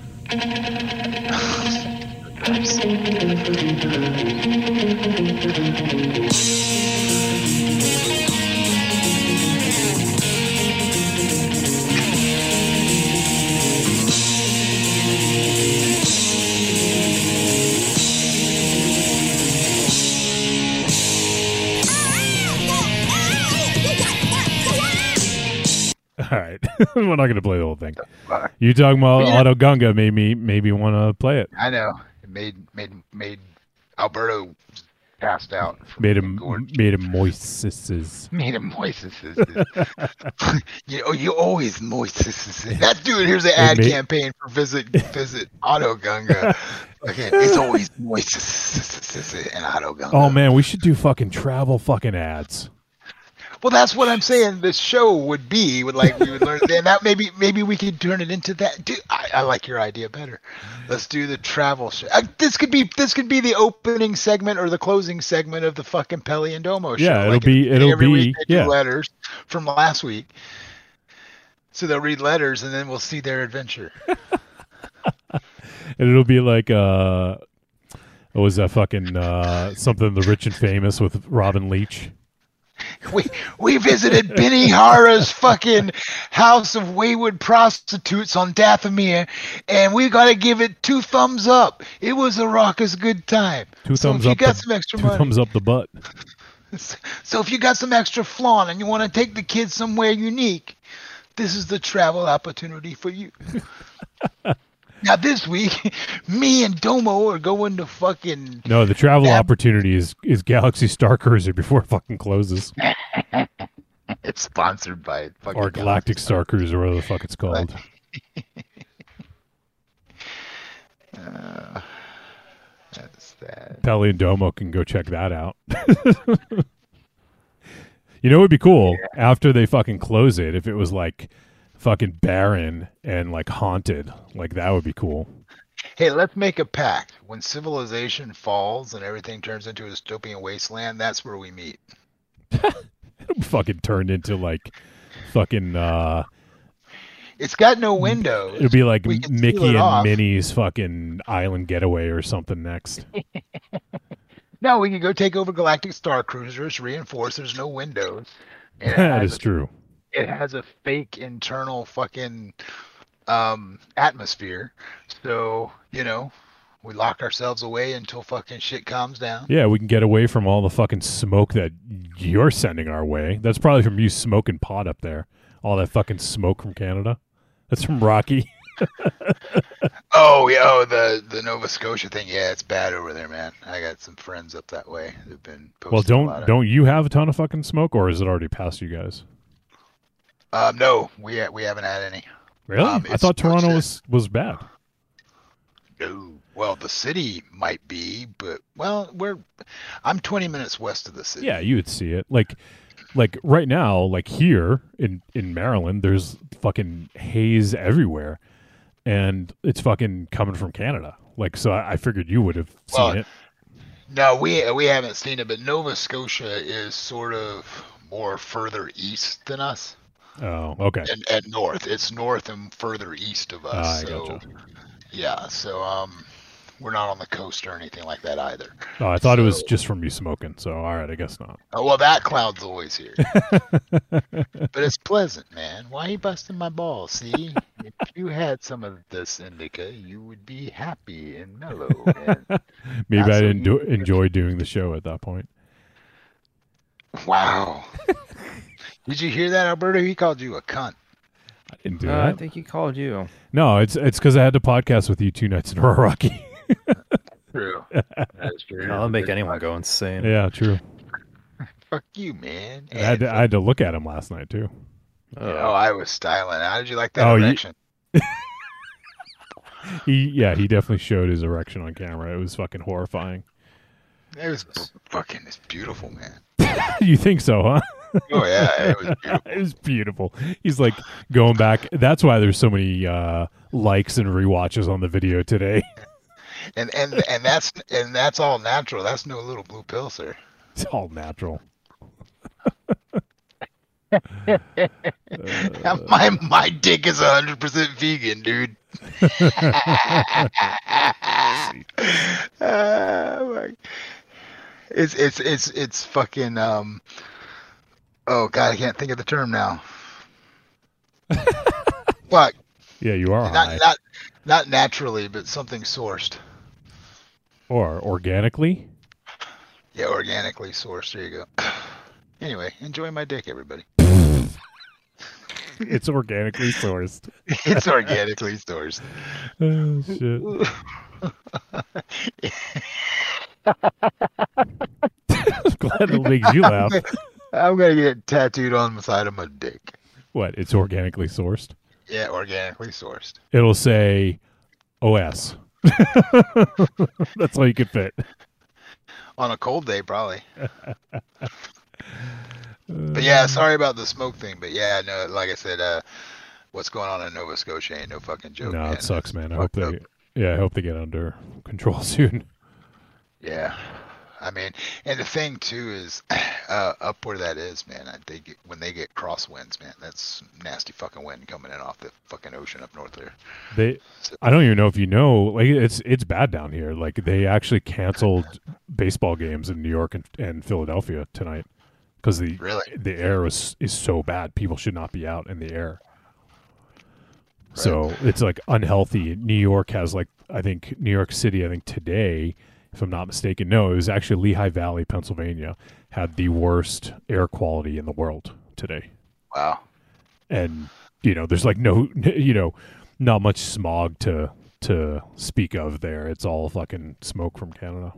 there. All right, we're not going to play the whole thing. You talking about Otto Gunga made me want to play it. I know. It made Alberto passed out. Made him moist. Made him moist. You always moist. That dude. Here's an ad campaign for visit Otto Gunga. Okay, it's always moist and Otto Gunga. Oh man, we should do fucking travel fucking ads. Well, that's what I'm saying. This show would be we would learn, and that maybe we could turn it into that. Dude, I like your idea better. Let's do the travel show. This could be the opening segment or the closing segment of the fucking Peli and Domo show. Yeah, every week they do letters from last week. So they'll read letters and then we'll see their adventure. And it'll be like what was that fucking something The Rich and Famous with Robin Leach? We visited Benny Hara's fucking house of wayward prostitutes on Dathomir, and we got to give it 2 thumbs up. It was a raucous good time. 2 thumbs if you up. Got some extra 2 money. thumbs up the butt. So if you got some extra flawn and you want to take the kids somewhere unique, this is the travel opportunity for you. Now this week, me and Domo are going to fucking... No, the travel opportunity is Galaxy Star Cruiser before it fucking closes. It's sponsored by fucking... Or Galactic Star Cruiser, whatever the fuck it's called. That's that. Peli and Domo can go check that out. You know what would be cool? Yeah. After they fucking close it, if it was like fucking barren and like haunted, like that would be cool. Hey, let's make a pact. When civilization falls and everything turns into a dystopian wasteland, that's where we meet. It'll fucking turn into like fucking it's got no windows. It'll be like Mickey and Minnie's fucking island getaway or something next. No, we can go take over Galactic Star Cruisers, reinforce there's no windows. That is true. It has a fake internal fucking atmosphere. So, you know, we lock ourselves away until fucking shit calms down. Yeah, we can get away from all the fucking smoke that you're sending our way. That's probably from you smoking pot up there. All that fucking smoke from Canada. That's from Rocky. Oh yeah, the Nova Scotia thing. Yeah, it's bad over there, man. I got some friends up that way who've been posting. Well, don't you have a ton of fucking smoke, or is it already past you guys? No, we haven't had any. Really? I thought Toronto was bad. No. Well, the city might be, but I'm 20 minutes west of the city. Yeah, you would see it. Like right now, like here in Maryland, there's fucking haze everywhere. And it's fucking coming from Canada. Like, so I figured you would have seen it. No, we haven't seen it, but Nova Scotia is sort of more further east than us. Oh, okay. And north. It's north and further east of us. Gotcha. Yeah, so we're not on the coast or anything like that either. Oh, I thought it was just from you smoking, so all right, I guess not. Oh, well, that cloud's always here. But it's pleasant, man. Why are you busting my balls? See? If you had some of this indica, you would be happy and mellow. And maybe I didn't enjoy doing the show at that point. Wow. Did you hear that, Alberto? He called you a cunt. I didn't do that. I think he called you. No, it's because I had to podcast with you 2 nights in a row, Rocky. True. That's true. That'll make anyone go insane. Yeah, true. Fuck you, man. I had to look at him last night too. Oh, I was styling. How did you like that erection? He definitely showed his erection on camera. It was fucking horrifying. It was fucking beautiful, man. You think so, huh? Oh yeah, it was beautiful. It was beautiful. He's like going back. That's why there's so many likes and rewatches on the video today. And that's all natural. That's no little blue pill, sir. It's all natural. My dick is 100% vegan, dude. It's fucking oh god, I can't think of the term now. Fuck. Yeah, you are not naturally, but something sourced. Or organically? Yeah, organically sourced. There you go. Anyway, enjoy my dick, everybody. It's organically sourced. It's organically sourced. Oh, shit. I'm glad it makes you laugh. I'm going to get it tattooed on the side of my dick. What? It's organically sourced? Yeah, organically sourced. It'll say OS. That's all you could fit. On a cold day, probably. But yeah, sorry about the smoke thing. But yeah, no, like I said, what's going on in Nova Scotia ain't no fucking joke. No, man. it sucks, man. I Fucked hope I hope they get under control soon. Yeah, I mean, and the thing too is, up where that is, man. When they get crosswinds, man, that's nasty fucking wind coming in off the fucking ocean up north there. I don't even know if you know, like it's bad down here. Like they actually canceled baseball games in New York and Philadelphia tonight because the air is so bad. People should not be out in the air. Right. So it's like unhealthy. New York has New York City, I think today, if I'm not mistaken, no, it was actually Lehigh Valley, Pennsylvania, had the worst air quality in the world today. Wow. And, there's not much smog to speak of there. It's all fucking smoke from Canada.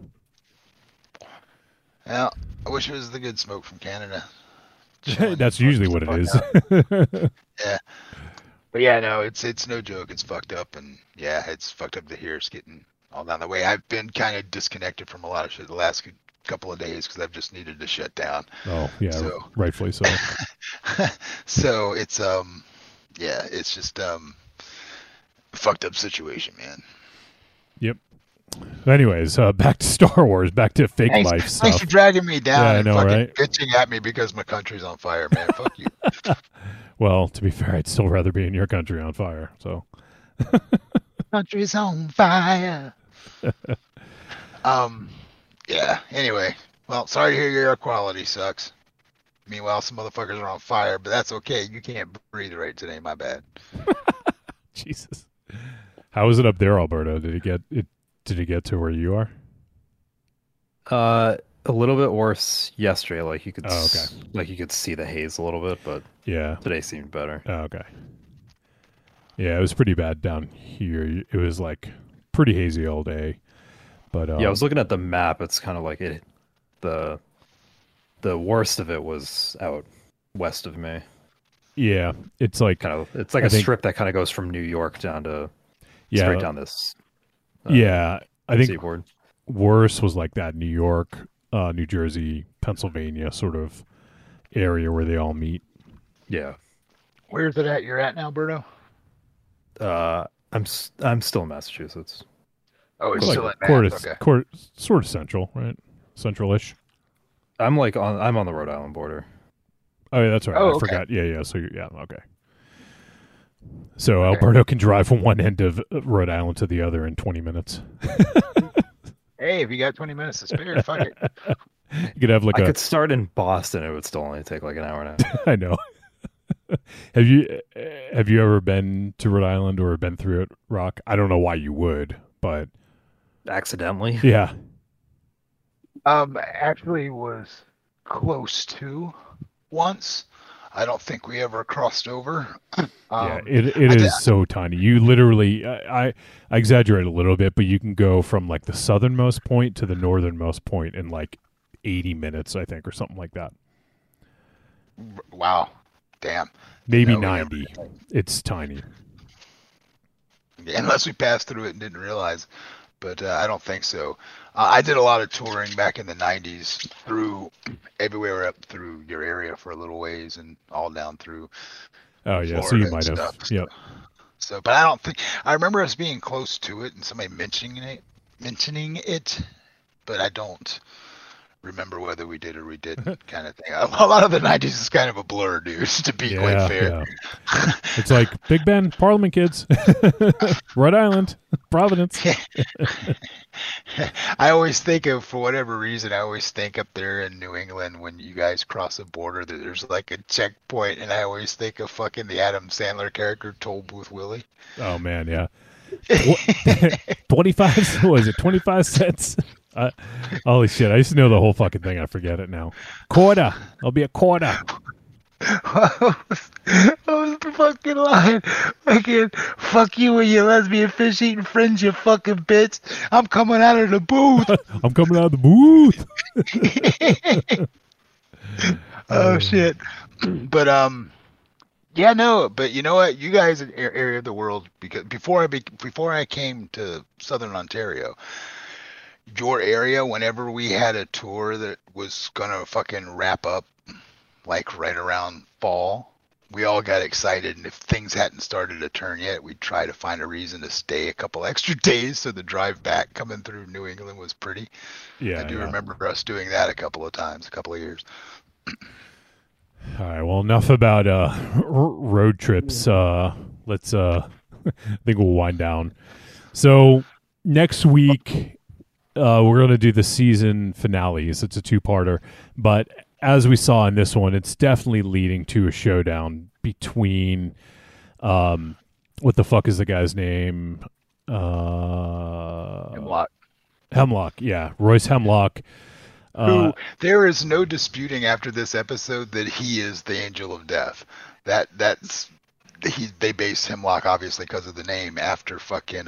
Well, I wish it was the good smoke from Canada. That's usually what it is. Yeah. But yeah, no, it's no joke. It's fucked up, and yeah, it's fucked up to hear it's getting all down the way. I've been kind of disconnected from a lot of shit the last couple of days because I've just needed to shut down. Oh yeah, so, rightfully so. So it's yeah, it's just fucked up situation, man. Yep. Anyways, back to Star Wars, back to fake life stuff. Thanks for dragging me down and fucking right? bitching at me because my country's on fire, man. Fuck you. Well, to be fair, I'd still rather be in your country on fire. So, country's on fire. Yeah. Anyway, well, sorry to hear your air quality sucks. Meanwhile, some motherfuckers are on fire, but that's okay. You can't breathe right today. My bad. Jesus. How is it up there, Alberto? Did it get to where you are? A little bit worse yesterday. Like you could, okay. Like you could see the haze a little bit, but yeah, today seemed better. Oh, okay. Yeah, it was pretty bad down here. It was like pretty hazy all day. But yeah, I was looking at the map. It's kind of like it. The worst of it was out west of me. Yeah, it's like it's like a strip that kind of goes from New York down to straight down this. Yeah, I think seaboard. Worse was like that New York, New Jersey, Pennsylvania sort of area where they all meet. Yeah. Where's it at? You're at now, Berto? I'm still in Massachusetts. Oh, it's like still at Mass. Okay. Sort of central, right? Central-ish. I'm on the Rhode Island border. Oh, yeah, that's right. Oh, I forgot. Yeah. So okay. So Alberto can drive from one end of Rhode Island to the other in 20 minutes. Hey, if you got 20 minutes to spare, fuck it. You could have I could start in Boston. It would still only take like an hour and a half. I know. Have you ever been to Rhode Island or been through it, Rock? I don't know why you would, but accidentally. Yeah. Actually was close to once. I don't think we ever crossed over. Yeah, it is so tiny. You literally, I exaggerate a little bit, but you can go from like the southernmost point to the northernmost point in like 80 minutes, I think, or something like that. Wow. Damn. Maybe 90. It's tiny. Unless we passed through it and didn't realize. But I don't think so. I did a lot of touring back in the 90s through everywhere up through your area for a little ways and all down through yeah, Florida so you might have. Stuff. Yep. So, but I don't think I remember us being close to it and somebody mentioning it, but I don't remember whether we did or we didn't, kind of thing. A lot of the 90s is kind of a blur, dude, to be quite fair. Yeah. It's like Big Ben, Parliament kids, Rhode Island, Providence. I always think of, for whatever reason, up there in New England when you guys cross the border, there's like a checkpoint, and I always think of fucking the Adam Sandler character, Toll Booth Willie. Oh, man, yeah. 25, what was it, 25 cents? Holy shit, I used to know the whole fucking thing. I forget it now. Quarter. I'll be a quarter. I was fucking lying. Fucking fuck you and your lesbian fish eating friends, you fucking bitch. I'm coming out of the booth. I'm coming out of the booth. Oh shit. But yeah, no, but you know what? You guys in area of the world, because before I came to Southern Ontario, your area, whenever we had a tour that was gonna fucking wrap up like right around fall, we all got excited, and if things hadn't started to turn yet, we'd try to find a reason to stay a couple extra days so the drive back coming through New England was pretty. Yeah, I do remember us doing that a couple of times, a couple of years. All right. Well, enough about road trips. Let's. I think we'll wind down. So next week, we're going to do the season finales. It's a two-parter, but as we saw in this one, it's definitely leading to a showdown between, what the fuck is the guy's name? Hemlock. Hemlock, yeah, Royce Hemlock. Who there is no disputing after this episode that he is the Angel of Death. They base Hemlock obviously because of the name after fucking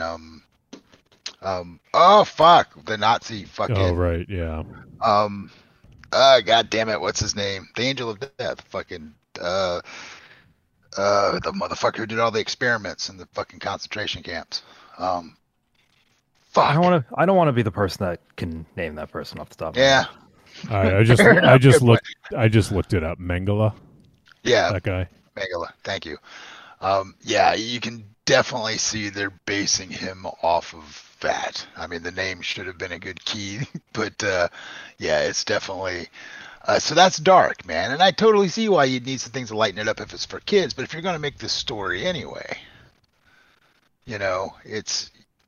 the Nazi fucking. Oh right, yeah. God damn it, what's his name? The Angel of Death, fucking the motherfucker who did all the experiments in the fucking concentration camps. Fuck. I don't want to be the person that can name that person off the top. Yeah. All right, I just looked it up. Mengele. Yeah. That guy. Mengele. Thank you. Yeah, you can definitely see they're basing him off of that. I mean, the name should have been a good key, but yeah, it's definitely. So that's dark, man, and I totally see why you'd need some things to lighten it up if it's for kids. But if you're going to make this story anyway, you know, it's.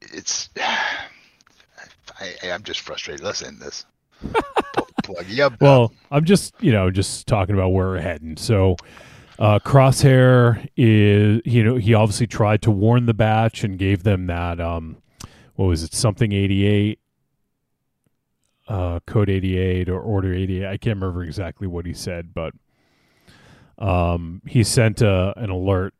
I'm just frustrated. Let's end this. Plug you up. Well, I'm just talking about where we're heading. So, Crosshair is, he obviously tried to warn the batch and gave them that, what was it, something 88, code 88 or order 88. I can't remember exactly what he said, but he sent an alert,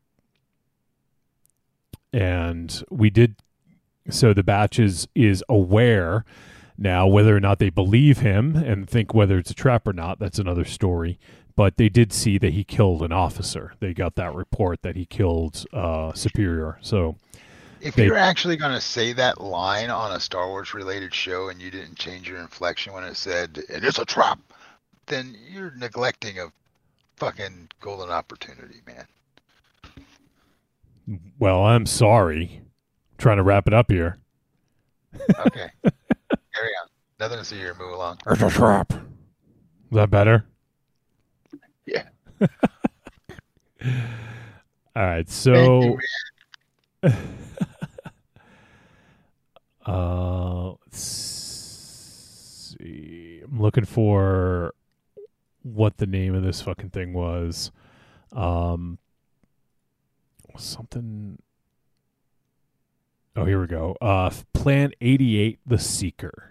and we did. So the batch is aware now. Whether or not they believe him and think whether it's a trap or not, that's another story. But they did see that he killed an officer. They got that report that he killed Superior. So if you're actually going to say that line on a Star Wars related show and you didn't change your inflection when it said it's a trap, then you're neglecting a fucking golden opportunity, man. Well, I'm sorry. Trying to wrap it up here. Okay. Carry on. Nothing to see here. Move along. It's a trap. Is that better? Yeah. All right. So, Thank you, let's see. I'm looking for what the name of this fucking thing was. Something. Oh, here we go. Plan 88, The Seeker.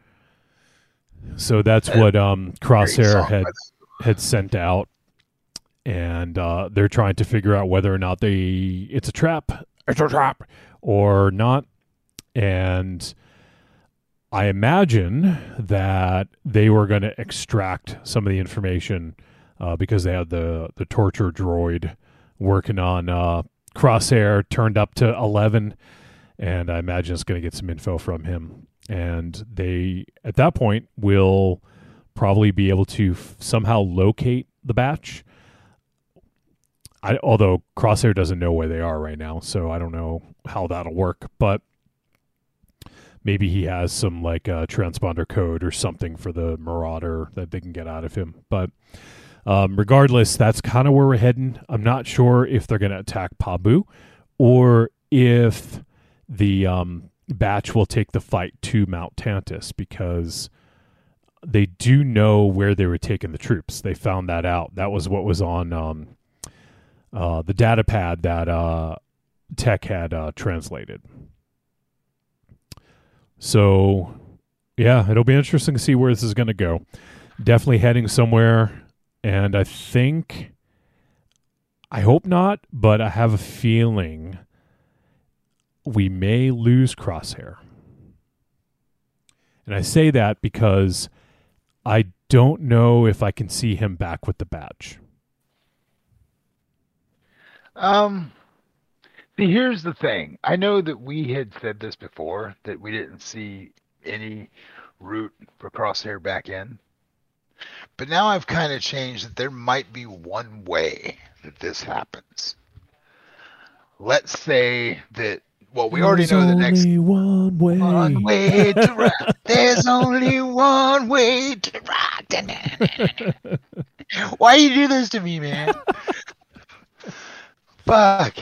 So that's what Crosshair had sent out, and they're trying to figure out whether or not it's a trap or not. And I imagine that they were going to extract some of the information because they had the torture droid working on Crosshair turned up to 11. And I imagine it's going to get some info from him. And they, at that point, will probably be able to somehow locate the batch. Although Crosshair doesn't know where they are right now, so I don't know how that'll work. But maybe he has some transponder code or something for the Marauder that they can get out of him. But regardless, that's kind of where we're heading. I'm not sure if they're going to attack Pabu or if the batch will take the fight to Mount Tantus, because they do know where they were taking the troops. They found that out. That was what was on the data pad that Tech had translated. So, yeah, it'll be interesting to see where this is going to go. Definitely heading somewhere, and I hope not, but I have a feeling we may lose Crosshair. And I say that because I don't know if I can see him back with the batch. See, here's the thing. I know that we had said this before, that we didn't see any route for Crosshair back in. But now I've kind of changed that there might be one way that this happens. Let's say that, well, we already know the next one way. one way to ride. There's only one way to ride. Why you do this to me, man? Fuck.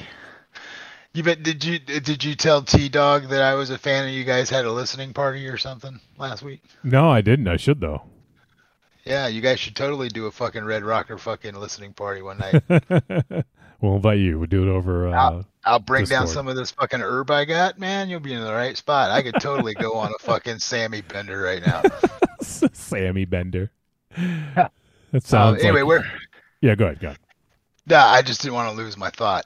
Did you tell T-Dog that I was a fan and you guys had a listening party or something last week? No, I didn't. I should though. Yeah, you guys should totally do a fucking Red Rocker fucking listening party one night. We'll invite you. We'll do it over. I'll bring down Discord. some of this fucking herb I got, man. You'll be in the right spot. I could totally go on a fucking Sammy Bender right now. Sammy Bender. That sounds anyway, like... Yeah, go ahead. Nah, I just didn't want to lose my thought.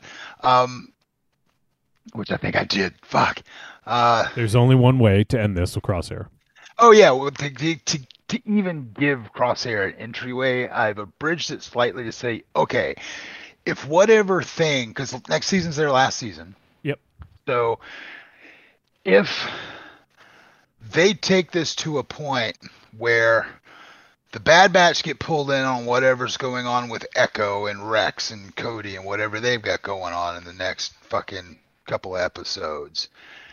Which I think I did. Fuck. There's only one way to end this with Crosshair. Oh yeah, well, to even give Crosshair an entryway, I've abridged it slightly to say, okay, if whatever thing, because next season's their last season. Yep. So if they take this to a point where the Bad Batch get pulled in on whatever's going on with Echo and Rex and Cody and whatever they've got going on in the next fucking couple episodes,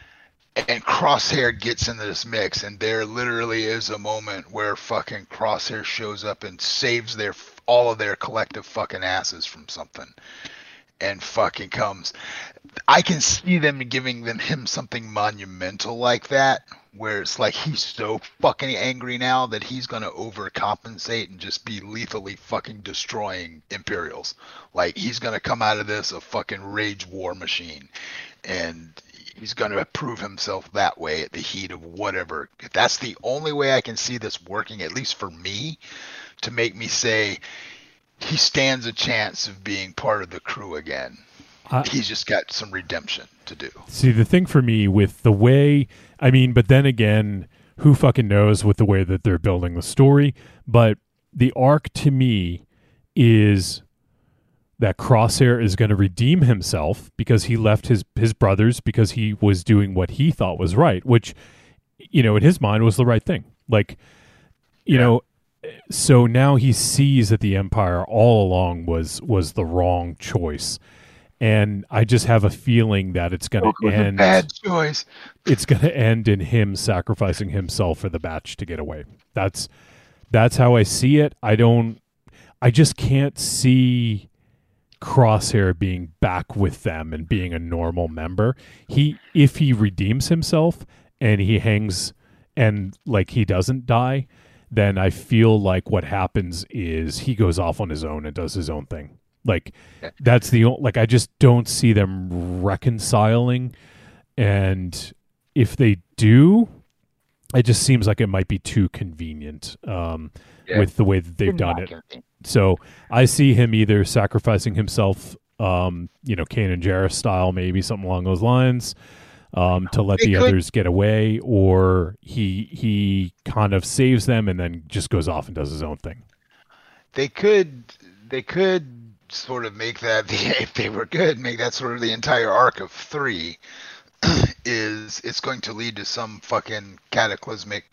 and Crosshair gets into this mix, and there literally is a moment where fucking Crosshair shows up and saves all of their collective fucking asses from something, and fucking comes. I can see them giving him something monumental like that, where it's like he's so fucking angry now that he's gonna overcompensate and just be lethally fucking destroying Imperials. Like he's gonna come out of this a fucking rage war machine, and he's going to prove himself that way at the heat of whatever. That's the only way I can see this working, at least for me, to make me say he stands a chance of being part of the crew again. He's just got some redemption to do. See, the thing for me with the way, I mean, but then again, who fucking knows with the way that they're building the story, but the arc to me is that Crosshair is going to redeem himself because he left his brothers because he was doing what he thought was right, which, you know, in his mind was the right thing. Like, you know, so now he sees that the Empire all along was the wrong choice. And I just have a feeling that it's going to end. Bad choice. It's going to end in him sacrificing himself for the Batch to get away. That's how I see it. I just can't see Crosshair being back with them and being a normal member. If he redeems himself and he hangs and like he doesn't die, then I feel like what happens is he goes off on his own and does his own thing. Like that's like I just don't see them reconciling, and if they do, it just seems like it might be too convenient with the way that they've done it. So I see him either sacrificing himself, Kanan Jarrus style, maybe something along those lines, to let the others get away, or he kind of saves them and then just goes off and does his own thing. They could sort of make that, if they were good, make that sort of the entire arc of 3 is it's going to lead to some fucking cataclysmic.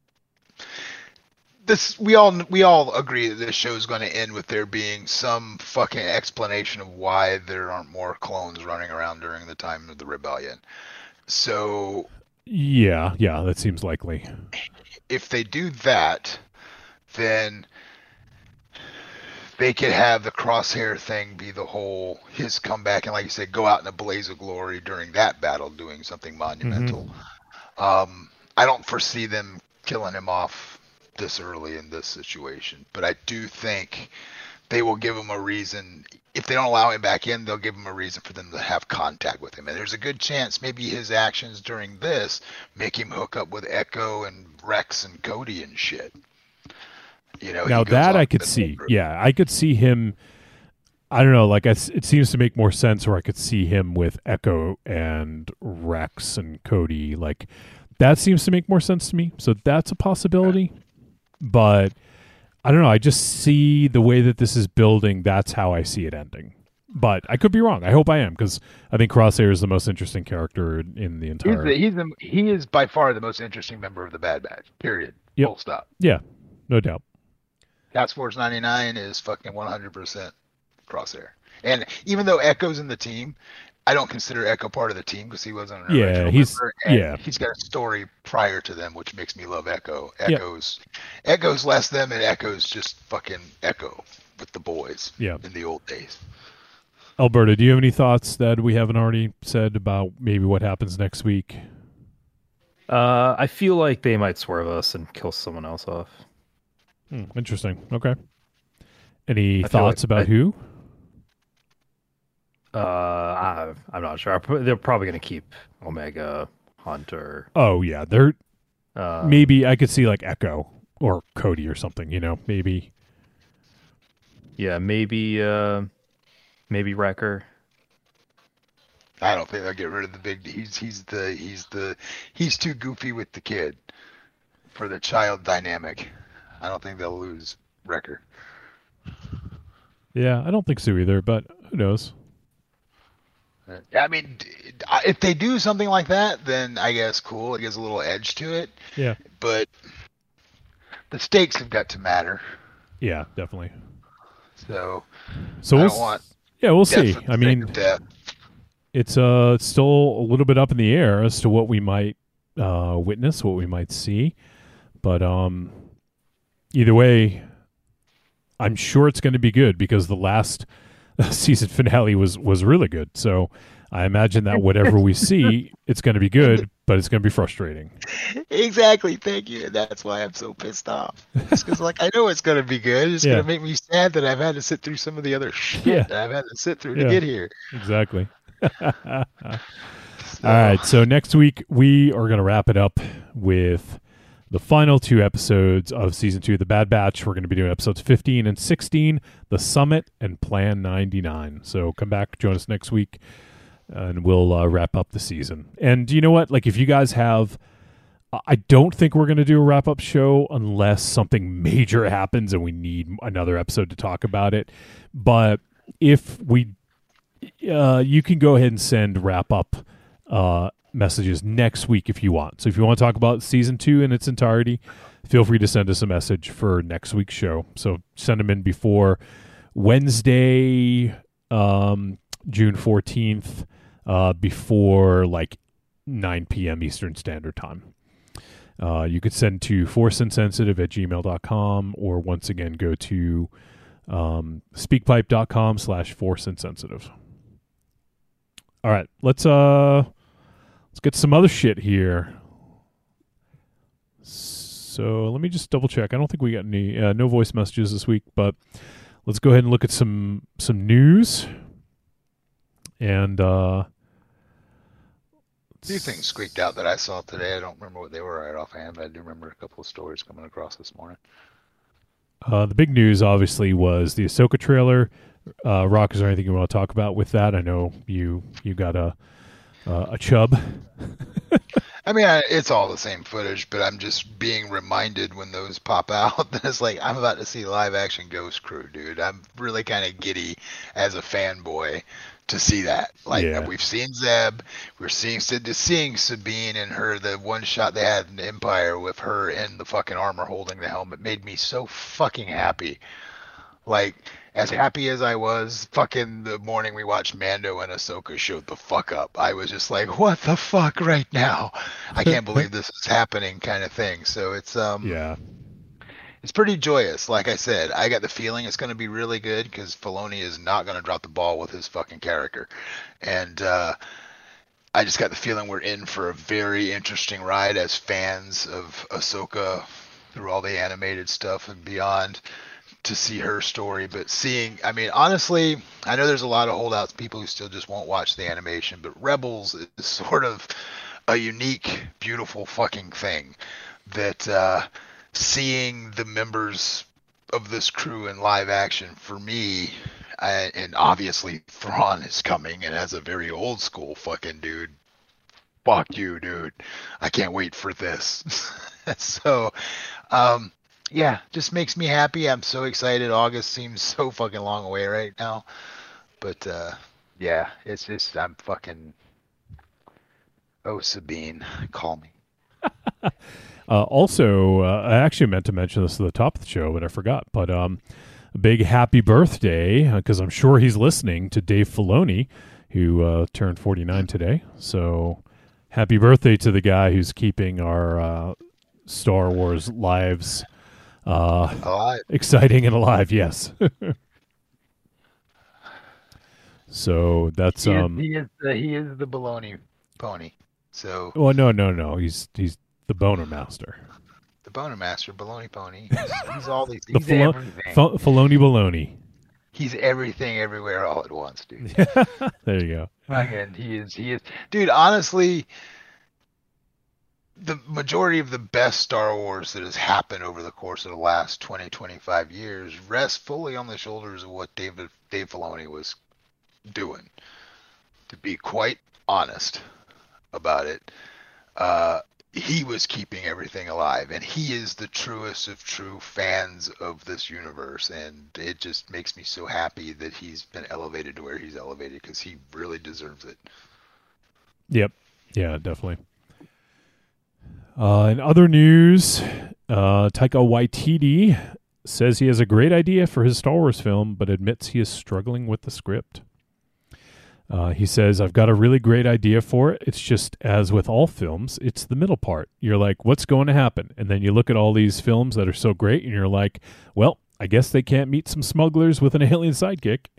We all agree that this show is going to end with there being some fucking explanation of why there aren't more clones running around during the time of the rebellion. So yeah, that seems likely. If they do that, then they could have the Crosshair thing be the whole his comeback, and like you said, go out in a blaze of glory during that battle, doing something monumental. Mm-hmm. I don't foresee them killing him off this early in this situation, but I do think they will give him a reason. If they don't allow him back in, they'll give him a reason for them to have contact with him. And there's a good chance maybe his actions during this make him hook up with Echo and Rex and Cody and shit. Now that I could see. Yeah, I could see him. I don't know, like it seems to make more sense where I could see him with Echo and Rex and Cody. Like that seems to make more sense to me. So that's a possibility. But I don't know. I just see the way that this is building. That's how I see it ending. But I could be wrong. I hope I am, because I think Crosshair is the most interesting character in the entire. He is by far the most interesting member of the Bad Batch. Period. Yep. Full stop. Yeah, no doubt. Task Force 99 is fucking 100% Crosshair. And even though Echo's in the team, I don't consider Echo part of the team because he wasn't an Yeah, original he's- member, and yeah. he's got a story prior to them, which makes me love Echo. Echo's less them, and Echo's just fucking Echo with the boys Yeah. in the old days. Alberta, do you have any thoughts that we haven't already said about maybe what happens next week? I feel like they might swerve us and kill someone else off. Interesting. Okay. Any I feel thoughts like about who? I'm not sure. They're probably going to keep Omega, Hunter. Oh yeah, they're Uh, maybe I could see like Echo or Cody or something. Maybe. Yeah, maybe Wrecker. I don't think they'll get rid of the big. He's too goofy with the kid for the child dynamic. I don't think they'll lose Wrecker. Yeah, I don't think so either. But who knows? I mean, if they do something like that, then I guess cool. It gives a little edge to it. Yeah. But the stakes have got to matter. Yeah, definitely. So So I we'll don't want we'll death see. for the I sake mean, of death. it's still a little bit up in the air as to what we might witness, what we might see. But either way, I'm sure it's going to be good because the last season finale was really good. So I imagine that whatever we see, it's going to be good, but it's going to be frustrating. Exactly. Thank you. That's why I'm so pissed off. It's because I know it's going to be good. It's Yeah. going to make me sad that I've had to sit through some of the other shit Yeah. that I've had to sit through Yeah. to get here. Exactly. All right. So next week we are going to wrap it up with the final 2 episodes of season 2 of The Bad Batch. We're going to be doing episodes 15 and 16, The Summit and Plan 99. So come back, join us next week, and we'll wrap up the season. And you know what? Like, if you guys have, I don't think we're going to do a wrap-up show unless something major happens and we need another episode to talk about it. But if we, you can go ahead and send wrap-up messages next week if you want. So if you want to talk about season 2 in its entirety, feel free to send us a message for next week's show. So send them in before Wednesday, June 14th, before like 9 p.m. Eastern Standard Time. You could send to forceinsensitive@gmail.com, or once again go to speakpipe.com/forceinsensitive. All right, let's get some other shit here. So let me just double check. I don't think we got any no voice messages this week, but let's go ahead and look at some news. And A few things squeaked out that I saw today. I don't remember what they were right offhand, but I do remember a couple of stories coming across this morning. the big news obviously was the Ahsoka trailer. Rock, is there anything you want to talk about with that? I know you got a chub. I mean, it's all the same footage, but I'm just being reminded when those pop out that it's like I'm about to see live action Ghost Crew, dude. I'm really kind of giddy as a fanboy to see that. Like, Yeah. we've seen Zeb, we're seeing Sabine and her, the one shot they had in Empire with her in the fucking armor holding the helmet made me so fucking happy. Like, as happy as I was fucking the morning we watched Mando and Ahsoka showed the fuck up. I was just like, what the fuck right now? I can't believe this is happening kind of thing. So it's Yeah. it's pretty joyous. Like I said, I got the feeling it's going to be really good because Filoni is not going to drop the ball with his fucking character. And I just got the feeling we're in for a very interesting ride as fans of Ahsoka through all the animated stuff and beyond, to see her story. But seeing, I mean, honestly, I know there's a lot of holdouts, people who still just won't watch the animation, but Rebels is sort of a unique, beautiful fucking thing that seeing the members of this crew in live action, for me, and obviously Thrawn is coming, and as a very old school fucking dude, fuck you, dude. I can't wait for this. So, yeah, just makes me happy. I'm so excited. August seems so fucking long away right now. But, yeah, it's just, I'm fucking, oh, Sabine, call me. Also, I actually meant to mention this at the top of the show, but I forgot. But a big happy birthday, because I'm sure he's listening, to Dave Filoni, who turned 49 today. So happy birthday to the guy who's keeping our Star Wars lives Alive. exciting and alive. Yes. So that's He is the baloney pony. So well, no. He's the Boner Master. the boner master, baloney pony. He's all these. The He's everything. Filoni baloney. He's everything, everywhere, all at once, dude. There you go. Fucking, he is, dude. Honestly, the majority of the best Star Wars that has happened over the course of the last 20, 25 years rests fully on the shoulders of what Dave Filoni was doing. To be quite honest about it, he was keeping everything alive, and he is the truest of true fans of this universe, and it just makes me so happy that he's been elevated to where he's elevated, because he really deserves it. Yep. Yeah, definitely. In other news, Taika Waititi says he has a great idea for his Star Wars film, but admits he is struggling with the script. He says, I've got a really great idea for it. It's just, as with all films, it's the middle part. You're like, what's going to happen? And then you look at all these films that are so great, and you're like, well, I guess they can't meet some smugglers with an alien sidekick.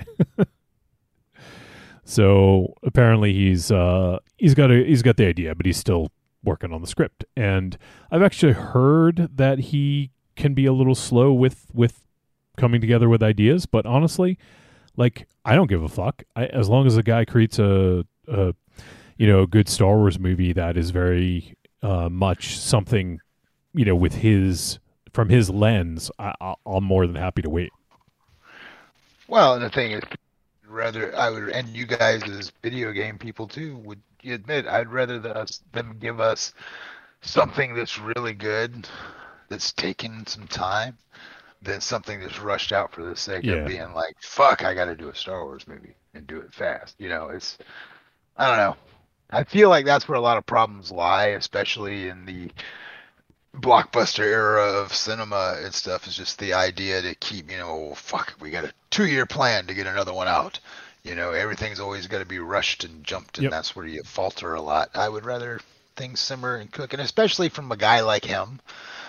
So apparently he's got the idea, but he's still working on the script. And I've actually heard that he can be a little slow with coming together with ideas, but honestly, like, I don't give a fuck. As long as the guy creates a good Star Wars movie that is very much something, with from his lens, I'm more than happy to wait. Well, and the thing is, and you guys as video game people too, would you admit, I'd rather them give us something that's really good, that's taken some time, than something that's rushed out for the sake of being like, fuck, I got to do a Star Wars movie and do it fast. I don't know. I feel like that's where a lot of problems lie, especially in the blockbuster era of cinema and stuff, is just the idea to keep, fuck, we got a 2-year plan to get another one out. Everything's always got to be rushed and jumped, and that's where you falter a lot. I would rather things simmer and cook, and especially from a guy like him,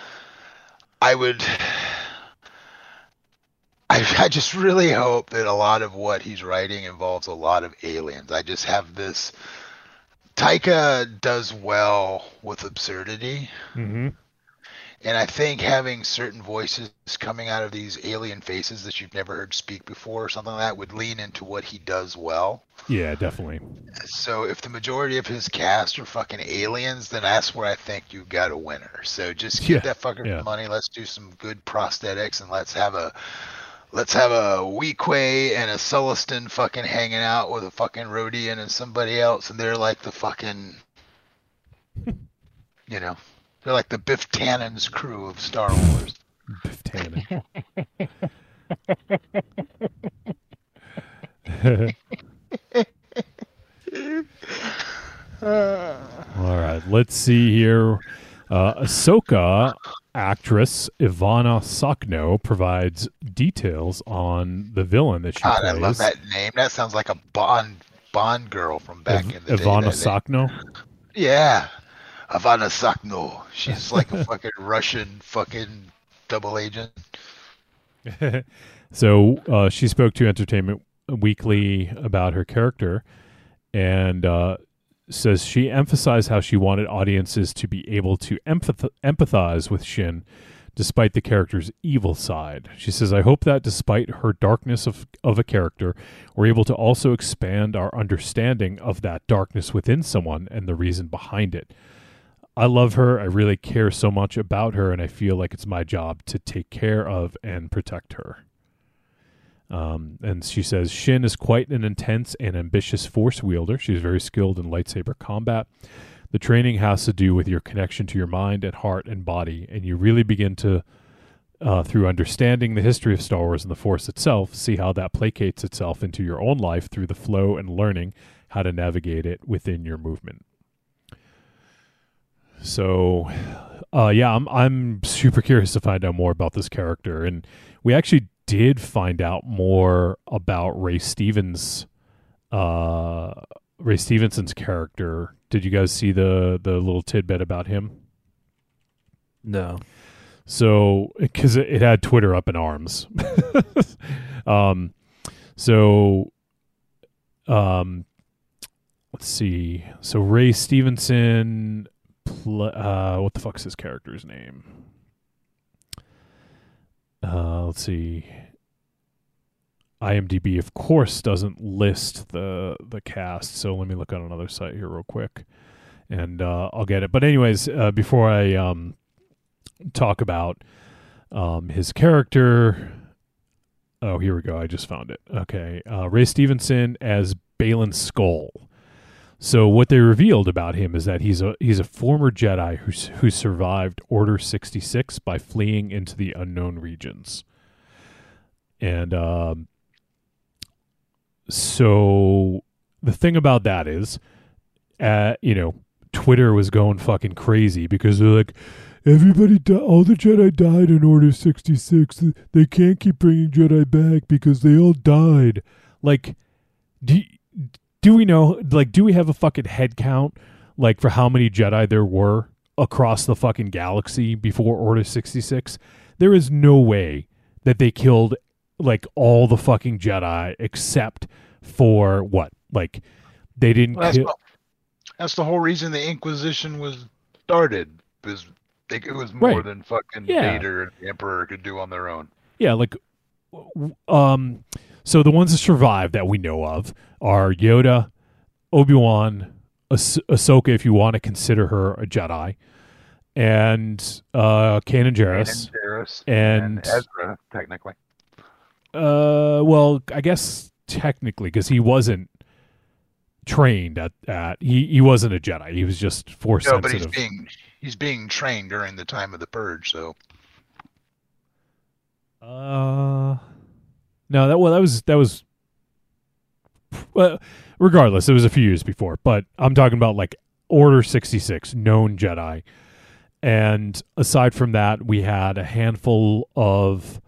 I just really hope that a lot of what he's writing involves a lot of aliens. I just have this. Taika does well with absurdity. Mm-hmm. And I think having certain voices coming out of these alien faces that you've never heard speak before or something like that would lean into what he does well. Yeah, definitely. So if the majority of his cast are fucking aliens, then that's where I think you got a winner. So just give that fucker some money. Let's do some good prosthetics, and let's have a Weequay and a Sullustan fucking hanging out with a fucking Rodian and somebody else, and they're like the fucking, they're like the Biff Tannen's crew of Star Wars. Biff Tannen. All right, let's see here. Ahsoka actress Ivana Sakno provides details on the villain that she plays. I love that name. That sounds like a Bond girl from back in the day. Ivana Sakno? Yeah. Ivana Sakno. She's like a fucking Russian fucking double agent. So she spoke to Entertainment Weekly about her character, and says she emphasized how she wanted audiences to be able to empathize with Shin despite the character's evil side. She says, I hope that despite her darkness of a character, we're able to also expand our understanding of that darkness within someone and the reason behind it. I love her. I really care so much about her, and I feel like it's my job to take care of and protect her. And she says, Shin is quite an intense and ambitious force wielder. She's very skilled in lightsaber combat. The training has to do with your connection to your mind and heart and body, and you really begin to, through understanding the history of Star Wars and the Force itself, see how that placates itself into your own life through the flow and learning how to navigate it within your movement. So, I'm super curious to find out more about this character, and we actually did find out more about Ray Stevenson's character. Did you guys see the little tidbit about him? No. So, because it had Twitter up in arms. Let's see. So Ray Stevenson, what the fuck's his character's name? Let's see. IMDb, of course, doesn't list the cast, so let me look on another site here real quick, and I'll get it. But anyways, before I talk about his character, oh, here we go. I just found it. Okay, Ray Stevenson as Balin Skull. So what they revealed about him is that he's a former Jedi who survived Order 66 by fleeing into the unknown regions. And so the thing about that is, Twitter was going fucking crazy because they're like, all the Jedi died in Order 66. They can't keep bringing Jedi back because they all died. Like, do we know, like, do we have a fucking head count, like, for how many Jedi there were across the fucking galaxy before Order 66? There is no way that they killed, like, all the fucking Jedi except for what? Like, they didn't kill... That's the whole reason the Inquisition was started, because it was more than fucking Vader and the Emperor could do on their own. Yeah, like, so the ones that survived that we know of are Yoda, Obi-Wan, Ahsoka, if you want to consider her a Jedi, and Kanan Jarrus, and Ezra, technically. Well, I guess technically, because he wasn't trained at he wasn't a Jedi. He was just Force sensitive. But he's being trained during the time of the Purge, so. No, that was. Well, regardless, it was a few years before. But I'm talking about like Order 66, known Jedi, and aside from that, we had a handful of.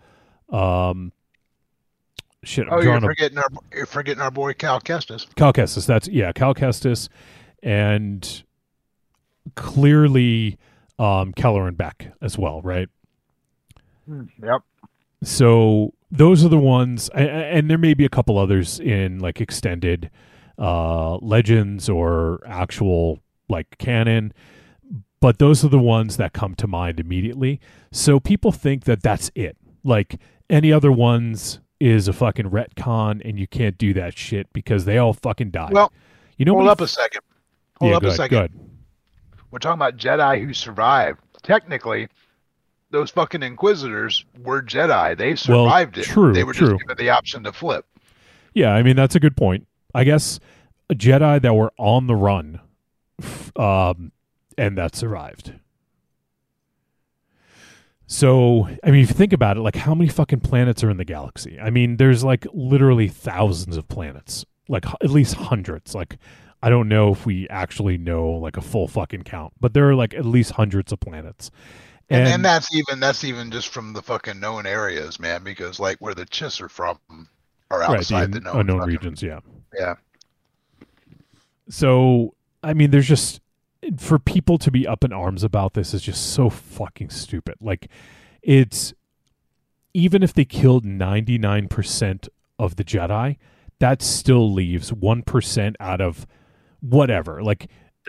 You're forgetting our boy Cal Kestis. Cal Kestis, Cal Kestis, and clearly Kelleran Beck as well, right? Yep. So those are the ones, and there may be a couple others in like extended legends or actual like canon, but those are the ones that come to mind immediately. So people think that that's it. Like any other ones is a fucking retcon, and you can't do that shit because they all fucking died. Well, hold up a a second. Go ahead. We're talking about Jedi who survived. Technically, those fucking Inquisitors were Jedi. They survived it. True, they were just given the option to flip. Yeah, I mean, that's a good point. I guess a Jedi that were on the run and that survived. So, I mean, if you think about it, like how many fucking planets are in the galaxy? I mean, there's like literally thousands of planets, like at least hundreds. Like, I don't know if we actually know like a full fucking count, but there are like at least hundreds of planets. And that's even just from the fucking known areas, man, because like where the Chiss are from are outside the unknown regions, yeah. Yeah. So, I mean, there's just, for people to be up in arms about this is just so fucking stupid. Like, it's, even if they killed 99% of the Jedi, that still leaves 1% out of whatever. Like,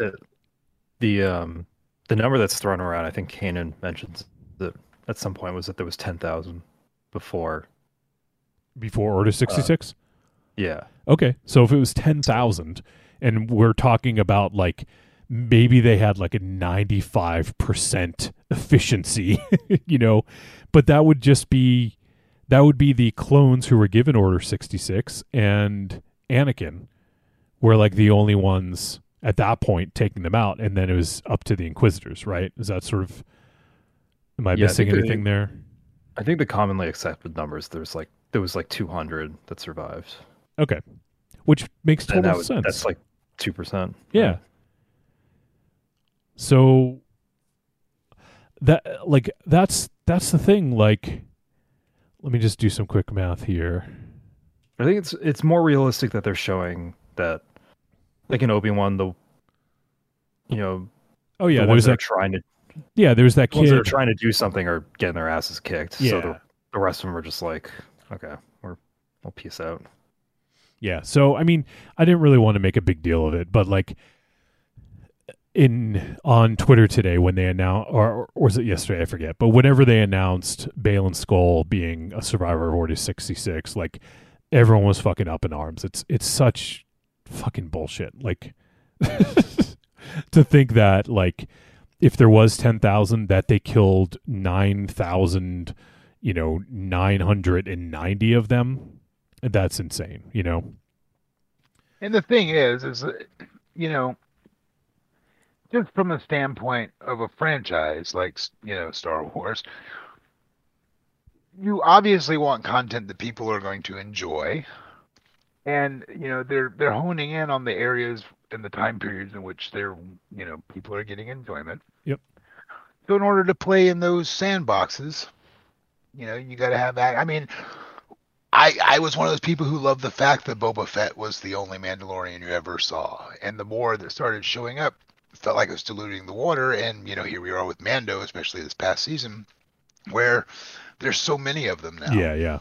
the number that's thrown around, I think Kanan mentions that at some point, was that there was 10,000 before Order 66? Yeah. Okay, so if it was 10,000, and we're talking about like maybe they had like a 95% efficiency, but that would be the clones who were given Order 66, and Anakin were like the only ones at that point taking them out, and then it was up to the Inquisitors, right? Is that sort of, am I missing anything there? I think the commonly accepted numbers, there was like 200 that survived. Okay. Which makes total sense. That's like 2%. Yeah. So that's the thing. Like let me just do some quick math here. I think it's more realistic that they're showing that, like in Obi-Wan, oh yeah, the ones that are trying to there's that the ones kid that are trying to do something are getting their asses kicked. Yeah. So the rest of them are just like, okay, we'll peace out. Yeah, so I mean, I didn't really want to make a big deal of it, but like on Twitter today when they announced, or was it yesterday? I forget. But whenever they announced Baylan Skoll being a survivor of Order 66, like everyone was fucking up in arms. It's such fucking bullshit. Like to think that like if there was 10,000, that they killed 9,000, 990 of them. That's insane, And the thing is, just from the standpoint of a franchise like, Star Wars, You obviously want content that people are going to enjoy. and they're honing in on the areas and the time periods in which people are getting enjoyment. Yep. So in order to play in those sandboxes, you got to have that. I mean, I was one of those people who loved the fact that Boba Fett was the only Mandalorian you ever saw. And the more that started showing up, it felt like it was diluting the water. And, here we are with Mando, especially this past season, where there's so many of them now. Yeah.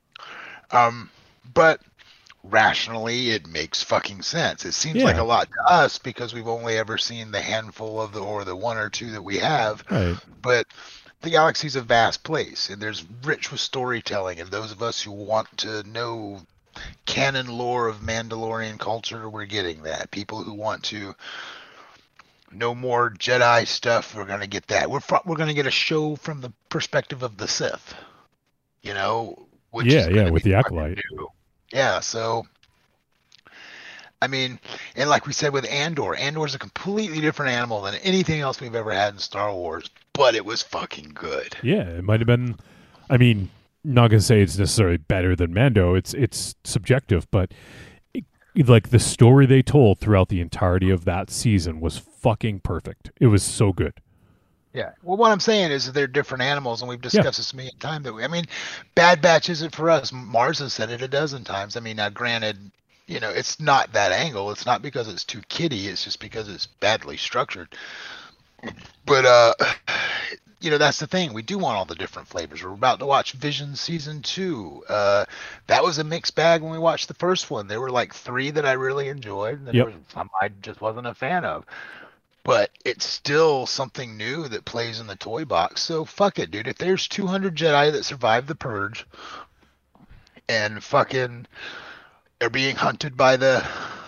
But rationally, it makes fucking sense. It seems like a lot to us because we've only ever seen the handful of or the one or two that we have. Right. But the galaxy's a vast place, and there's rich with storytelling, and those of us who want to know canon lore of Mandalorian culture, we're getting that. People who want to know more Jedi stuff, we're going to get that. We're going to get a show from the perspective of the Sith, which is gonna with be the fucking Acolyte. new. Yeah, so I mean, and like we said with Andor's a completely different animal than anything else we've ever had in Star Wars, but it was fucking good. Yeah, it might have been. I mean, not gonna say it's necessarily better than Mando. It's subjective, but like the story they told throughout the entirety of that season was fucking perfect. It was so good. Yeah. Well, what I'm saying is that they're different animals, and we've discussed this a million times. Bad Batch isn't for us. Mars has said it a dozen times. I mean, now granted, it's not that angle. It's not because it's too kiddie. It's just because it's badly structured. But, that's the thing. We do want all the different flavors. We're about to watch Vision Season 2. That was a mixed bag when we watched the first one. There were like 3 that I really enjoyed, and then there was some I just wasn't a fan of. But it's still something new that plays in the toy box. So fuck it, dude. If there's 200 Jedi that survived the Purge and fucking are being hunted by the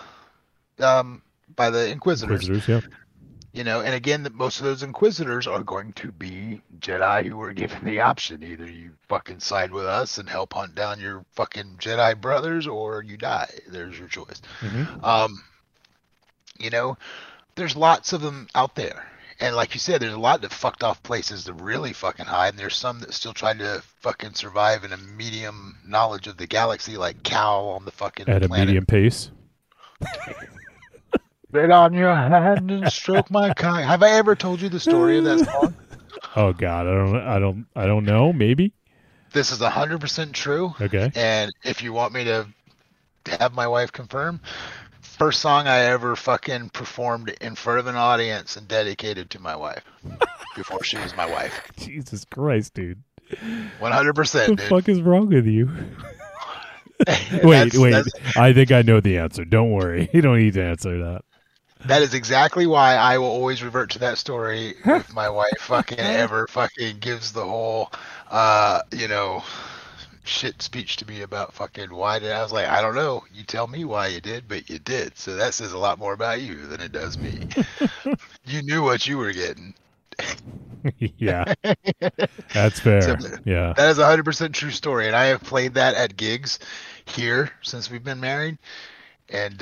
Inquisitors, and again, that most of those Inquisitors are going to be Jedi who are given the option: either you fucking side with us and help hunt down your fucking Jedi brothers, or you die. There's your choice. Mm-hmm. There's lots of them out there. And like you said, there's a lot of fucked off places to really fucking hide. And there's some that still try to fucking survive in a medium knowledge of the galaxy, like Cal on the fucking At planet. a medium pace. Spit on your hand and stroke my cock. Have I ever told you the story of that song? Oh God, I don't know. Maybe. This is 100% true. Okay. And if you want me to have my wife confirm, first song I ever fucking performed in front of an audience and dedicated to my wife before she was my wife. Jesus Christ, dude. 100%, What the dude. fuck is wrong with you? Wait. I think I know the answer. Don't worry. You don't need to answer that. That is exactly why I will always revert to that story if my wife fucking ever fucking gives the whole, shit speech to me about fucking why did I was like, I don't know. You tell me why you did, but you did. So that says a lot more about you than it does me. You knew what you were getting. Yeah. That's fair. So, yeah. That is 100% true story. And I have played that at gigs here since we've been married. And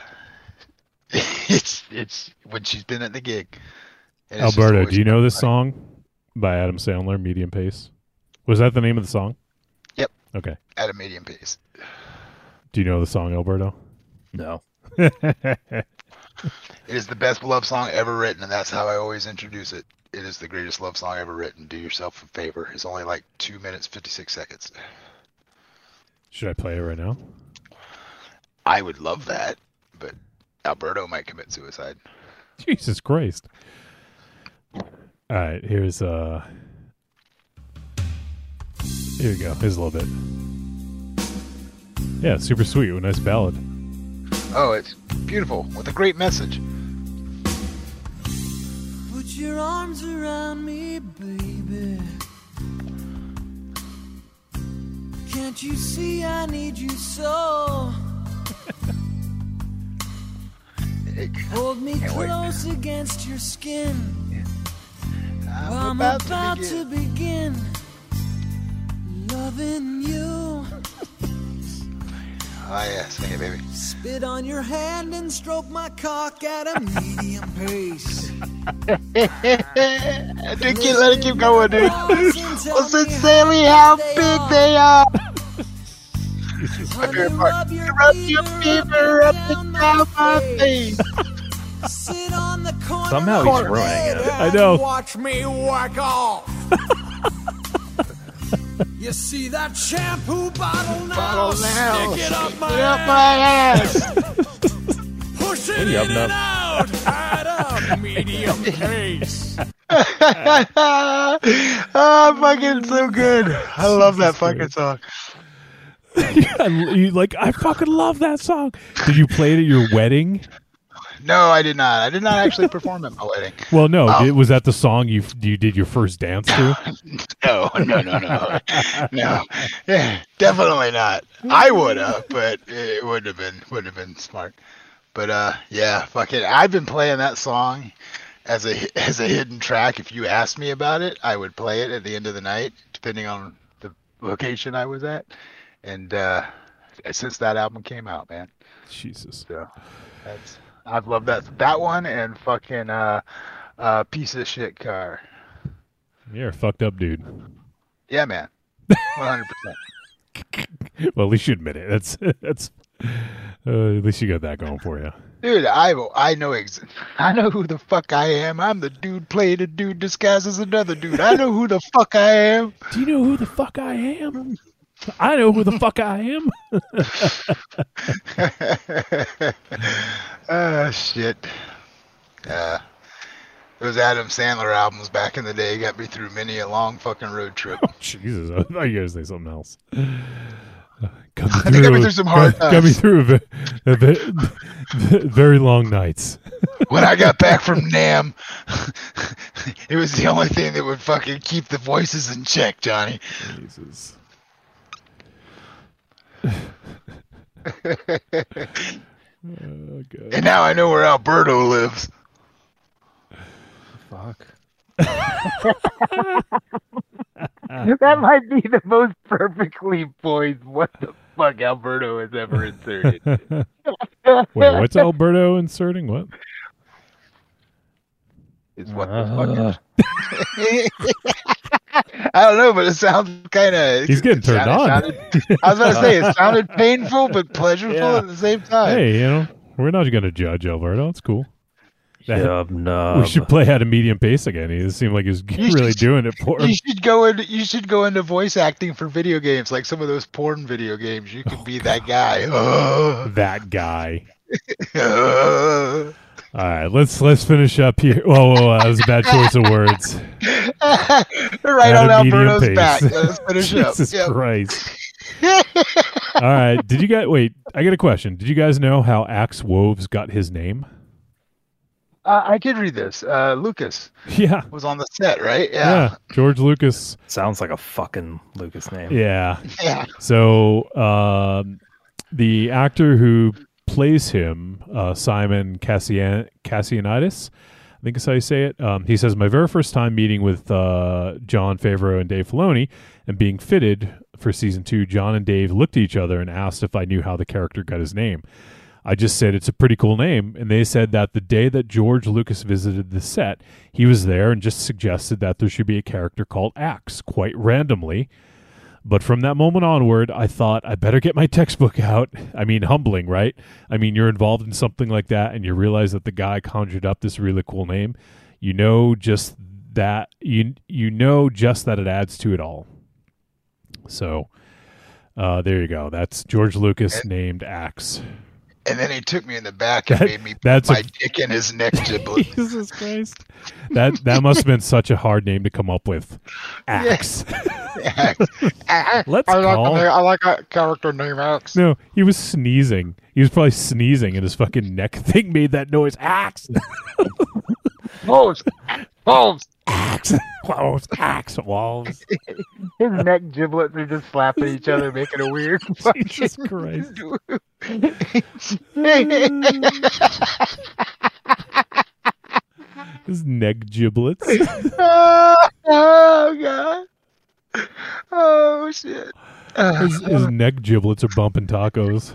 it's when she's been at the gig. And it's just Alberto, always do you know been this funny. song by Adam Sandler, Medium Pace? Was that the name of the song? Yep. Okay. At a medium pace. Do you know the song, Alberto? No. It is the best love song ever written, and that's how I always introduce it. It is the greatest love song ever written. Do yourself a favor. It's only like 2 minutes, 56 seconds. Should I play it right now? I would love that, but Alberto might commit suicide. Jesus Christ. All right, here's here we go. Here's a little bit. Yeah, super sweet. A nice ballad. Oh, it's beautiful with a great message. Put your arms around me, baby. Can't you see I need you so? Hold me close against your skin. I'm about to begin loving you. Oh, yeah, sing it, baby. Spit on your hand and stroke my cock at a medium pace. Dude, let it keep going, dude. Listen, Sammy, how big they are. Honey, Rub your fever up and down my face. Sit on the corner. Somehow he's ruining it. I know. Watch me whack off. You see that shampoo bottle now? Stick it up my ass. Push it Maybe in up and enough. out at a medium pace. Oh, fucking so good. I love that fucking song. I fucking love that song. Did you play it at your wedding? No, I did not. I did not actually perform at my wedding. Well, no. Was that the song you did your first dance to? No. No. Yeah, definitely not. I would have, but it wouldn't have been smart. But yeah, fuck it. I've been playing that song as a hidden track. If you asked me about it, I would play it at the end of the night, depending on the location I was at. And since that album came out, man. Jesus. So I've loved that one and fucking piece of shit car. You're a fucked up dude. Yeah, man. 100%. Well, at least you admit it. That's at least you got that going for you. Dude, I know who the fuck I am. I'm the dude playing a dude disguised as another dude. I know who the fuck I am. Do you know who the fuck I am? I know who the fuck I am. Shit. Those Adam Sandler albums back in the day got me through many a long fucking road trip. Oh, Jesus, I thought you were going to say something else. Got me through some hard times. Got me through a very long nights. When I got back from NAMM, it was the only thing that would fucking keep the voices in check, Johnny. Jesus. Oh, God. And now I know where Alberto lives. Fuck. That might be the most perfectly poised what the fuck Alberto has ever inserted. Wait, what's Alberto inserting? What? Is what the fuck? I don't know, but it sounds kind of. He's getting turned on. I was about to say it sounded painful but pleasurable at the same time. Hey, we're not going to judge Alberto. It's cool. Yub-nub. We should play at a medium pace again. He seemed like he was really doing it for him. You should go into voice acting for video games, like some of those porn video games. You could be that guy. That guy. All right, let's finish up here. Whoa, that was a bad choice of words. Right on Alberto's back. Let's finish up. Jesus Christ. All right, wait, I got a question. Did you guys know how Axe Woves got his name? I did read this. Lucas was on the set, right? Yeah. George Lucas. Sounds like a fucking Lucas name. Yeah. Yeah. So the actor who plays him, Simon Kassianitis, I think is how you say it. He says, my very first time meeting with Jon Favreau and Dave Filoni and being fitted for season 2, Jon and Dave looked at each other and asked if I knew how the character got his name. I just said it's a pretty cool name, and they said that the day that George Lucas visited the set, he was there and just suggested that there should be a character called Axe, quite randomly. But from that moment onward, I thought I better get my textbook out. I mean, humbling, right? I mean, you're involved in something like that, and you realize that the guy conjured up this really cool name. You know just that you know just that it adds to it all. So there you go. That's George Lucas named Axe. And then he took me in the back and made me put my dick in his neck giblet. Jesus Christ. That must have been such a hard name to come up with. Axe. Let's call. I like a character named Axe. No, he was sneezing. He was probably sneezing, and his fucking neck thing made that noise. Axe. Wolves! Wolves! Axe. Wolves. Axe. Wolves. His neck giblets are just slapping each other, making a weird Jesus Christ. His neck giblets. Oh, God. Oh, shit. His neck giblets are bumping tacos.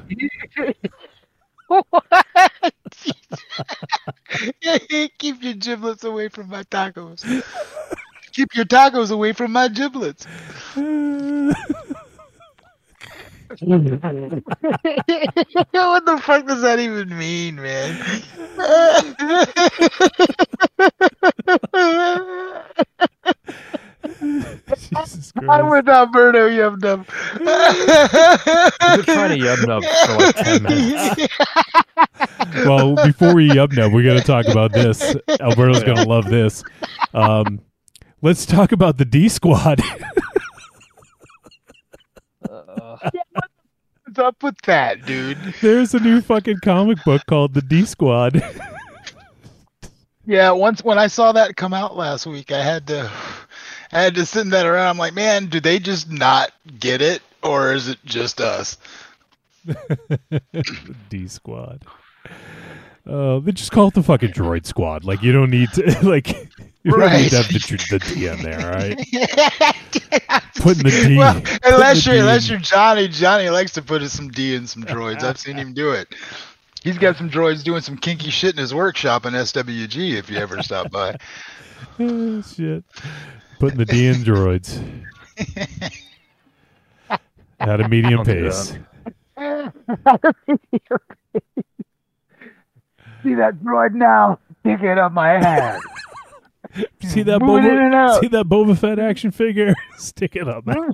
Keep your giblets away from my tacos. Keep your tacos away from my giblets. What the fuck does that even mean, man? Jesus Christ. I'm with Alberto Yum Num. You're trying to yub nub for like 10 minutes. Well, before we yub nub, we got to talk about this. Alberto's going to love this. Let's talk about the D Squad. What's up with that, dude? There's a new fucking comic book called The D Squad. Yeah, when I saw that come out last week, I had to send that around. I'm like, man, do they just not get it, or is it just us? The D Squad. They just call it the fucking Droid Squad. Like, you don't need to, like, you don't need to have the D in there, right? Putting the D. Well, unless you're Johnny. Johnny likes to put some D in some droids. I've seen him do it. He's got some droids doing some kinky shit in his workshop in SWG if you ever stop by. Oh, shit. Putting the D in droids. At a medium pace. See that droid now? Stick it up my ass. See that Boba Fett action figure? Stick it up, man.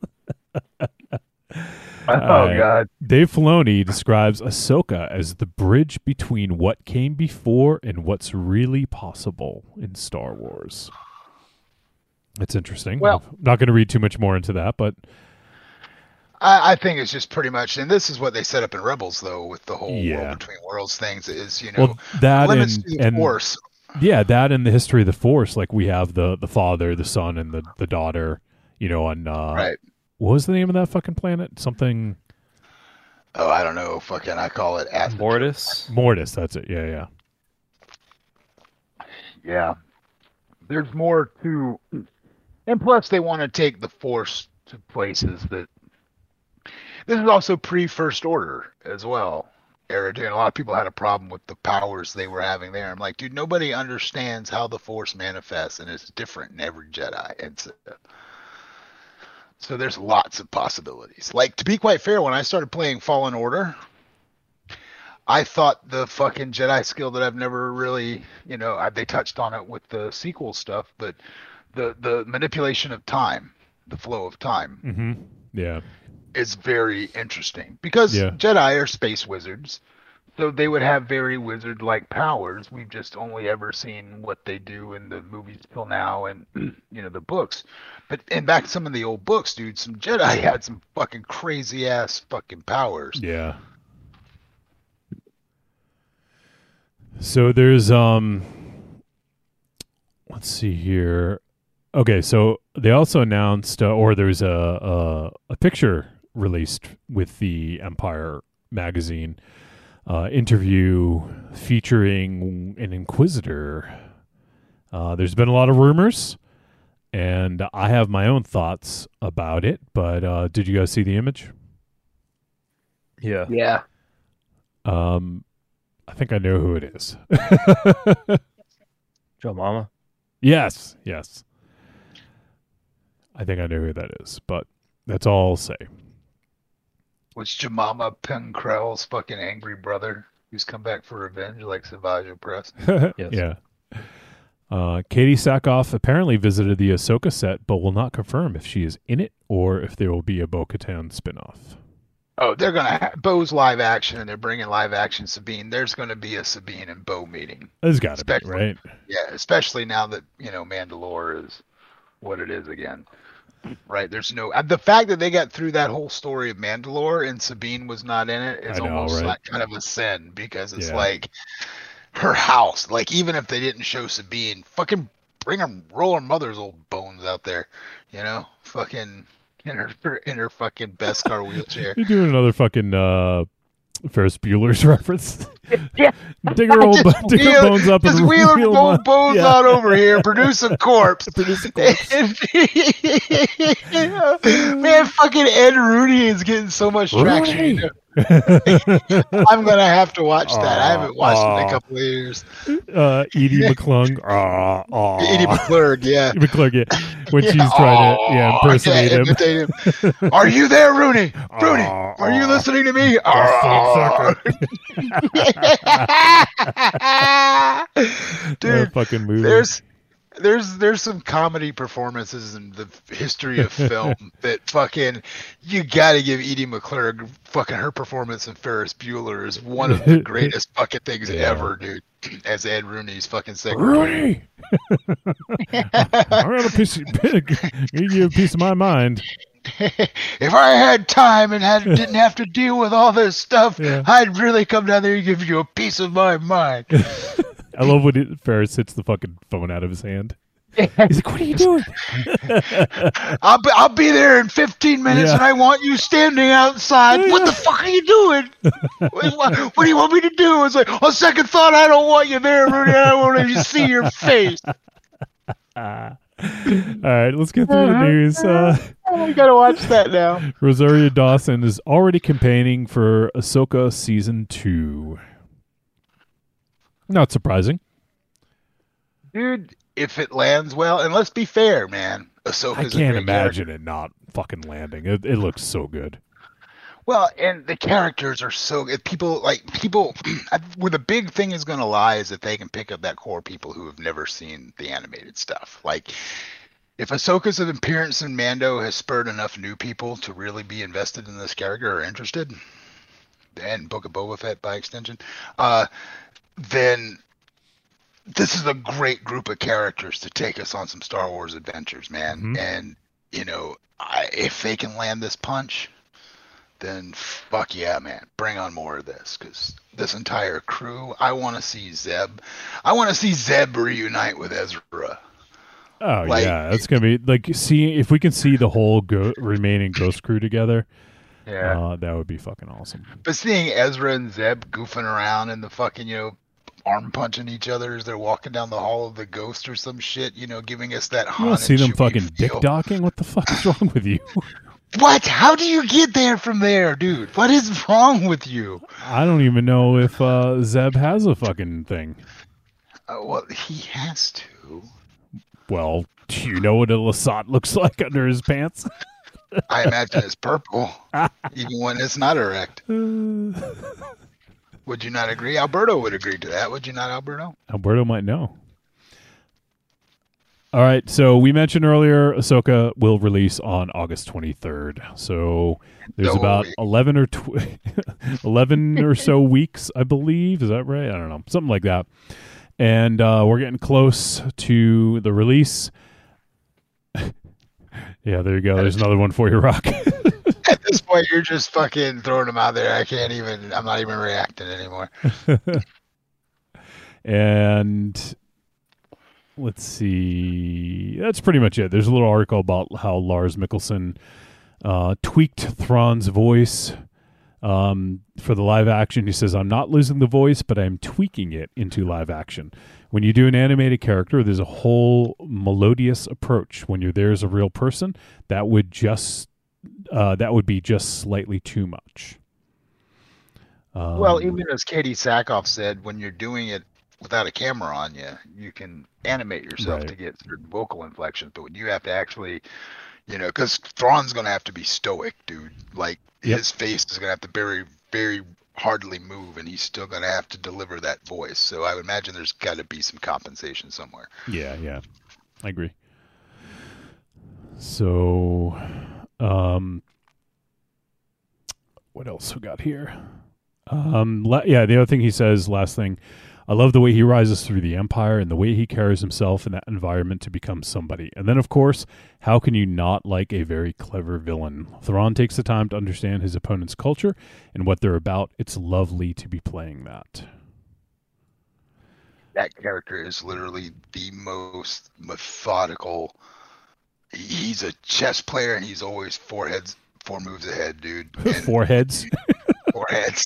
God. Dave Filoni describes Ahsoka as the bridge between what came before and what's really possible in Star Wars. It's interesting. Well, I'm not going to read too much more into that, but I think it's just pretty much, and this is what they set up in Rebels, though, with the whole Yeah. World Between Worlds things, is, that limits to the and Force. Yeah, that and the history of the Force. Like, we have the father, the son, and the daughter, on Right. What was the name of that fucking planet? Something. Oh, I don't know. Fucking, I call it Mortis. Mortis, that's it. Yeah. Yeah. There's more to, and plus they want to take the Force to places that. This is also pre-First Order as well. Eridan, a lot of people had a problem with the powers they were having there. I'm like, dude, nobody understands how the Force manifests, and it's different in every Jedi. And so there's lots of possibilities. Like, to be quite fair, when I started playing Fallen Order, I thought the fucking Jedi skill that I've never really, they touched on it with the sequel stuff, but the manipulation of time, the flow of time. Mm-hmm. Yeah. Is very interesting because Jedi are space wizards, so they would have very wizard-like powers. We've just only ever seen what they do in the movies till now, and the books. But back some of the old books, dude, some Jedi had some fucking crazy ass fucking powers. Yeah. So there's let's see here. Okay, so they also announced, or there's a picture released with the Empire magazine interview featuring an Inquisitor. There's been a lot of rumors, and I have my own thoughts about it, but did you guys see the image? Yeah. Yeah. I think I know who it is. Joe Mama? Yes. I think I know who that is, but That's all I'll say. Was Jemima Penkrell's fucking angry brother who's come back for revenge, like Savage Opress? Yes. Yeah. Katie Sackhoff apparently visited the Ahsoka set, but will not confirm if she is in it or if there will be a Bo-Katan spinoff. Oh, they're gonna Bo's live action, and they're bringing live action Sabine. There's gonna be a Sabine and Bo meeting. There's got to be, Especially- right? Yeah, especially now that Mandalore is what it is again. Right? There's no the fact that they got through that whole story of Mandalore and Sabine was not in it is I know, almost right? like kind of a sin because it's Yeah. like her house. Like even if they didn't show Sabine, fucking roll her mother's old bones out there, fucking in her fucking best car wheelchair. You're doing another fucking Ferris Bueller's reference. Yeah. Dig her bones up Just and wheel her reel 'em up. bones Yeah. out over here, produce a corpse. Produce a corpse. Man, fucking Ed Rooney is getting so much traction. Rooney! I'm gonna have to watch that. I haven't watched it in a couple of years. Edie McClung. Edie McClurg, yeah. Edie McClung, yeah. When she's trying to impersonate him. imitate him. Are you there, Rooney? Rooney, are you listening to me? Dude, fucking movie. there's some comedy performances in the history of film that fucking you gotta give Edie McClurg fucking her performance in Ferris Bueller is one of the greatest fucking things ever, dude. As Ed Rooney's fucking secretary. Rooney! I'm gonna give you a piece of my mind. If I had time and didn't have to deal with all this stuff, Yeah. I'd really come down there and give you a piece of my mind. I love when Ferris hits the fucking phone out of his hand. He's like, "What are you doing?" I'll be there in 15 minutes, Yeah. and I want you standing outside. What the fuck are you doing? What do you want me to do? It's like, on second thought, I don't want you there, Rudy. I want to see your face. All right, let's get through the news. I gotta watch that now. Rosario Dawson is already campaigning for Ahsoka Season 2. Not surprising. Dude, if it lands well, and let's be fair, man, I Ahsoka's can't a great imagine character. it not fucking landing. It looks so good. Well, and the characters are so good. People, where the big thing is going to lie is that they can pick up that core people who have never seen the animated stuff. Like, if Ahsoka's appearance in Mando has spurred enough new people to really be invested in this character or interested, and Book of Boba Fett by extension, then this is a great group of characters to take us on some Star Wars adventures, man. Mhm. And, if they can land this punch, then fuck yeah, man. Bring on more of this, because this entire crew, I want to see Zeb. I want to see Zeb reunite with Ezra. Oh, Like- yeah. That's going to be like, see if we can see the whole remaining Ghost crew together. Yeah. That would be fucking awesome. But seeing Ezra and Zeb goofing around in the fucking, arm punching each other as they're walking down the hall of the Ghost or some shit, giving us that You Han want to see and them Chewie fucking feel. dick docking? What the fuck is wrong with you? What? How do you get there from there, dude? What is wrong with you? I don't even know if Zeb has a fucking thing. Well, he has to. Well, do you know what a Lasat looks like under his pants? I imagine it's purple, even when it's not erect. Would you not agree? Alberto would agree to that. Would you not, Alberto? Alberto might know. All right, so we mentioned earlier Ahsoka will release on August 23rd. So there's No about way. 11 or so weeks, I believe. Is that right? I don't know. Something like that. And we're getting close to the release. Yeah, there you go. There's another one for you, Rock. At this point, you're just fucking throwing them out there. I'm not even reacting anymore. And let's see. That's pretty much it. There's a little article about how Lars Mikkelsen tweaked Thrawn's voice for the live action. He says, "I'm not losing the voice, but I'm tweaking it into live action. When you do an animated character, there's a whole melodious approach. When you're there as a real person, that would be just slightly too much." Well, even as Katie Sackhoff said, when you're doing it without a camera on you, you can animate yourself Right. to get certain vocal inflections. But when you have to actually, You know, because Thrawn's gonna have to be stoic, dude. Like Yep. his face is gonna have to very, very hardly move, and he's still gonna have to deliver that voice. So I would imagine there's got to be some compensation somewhere. Yeah, I agree. So, what else we got here? The other thing he says, last thing, I love the way he rises through the Empire and the way he carries himself in that environment to become somebody. And then, of course, how can you not like a very clever villain? Thrawn takes the time to understand his opponent's culture and what they're about. It's lovely to be playing that. That character is literally the most methodical. He's a chess player, and he's always four moves ahead, dude. And Four heads. four heads.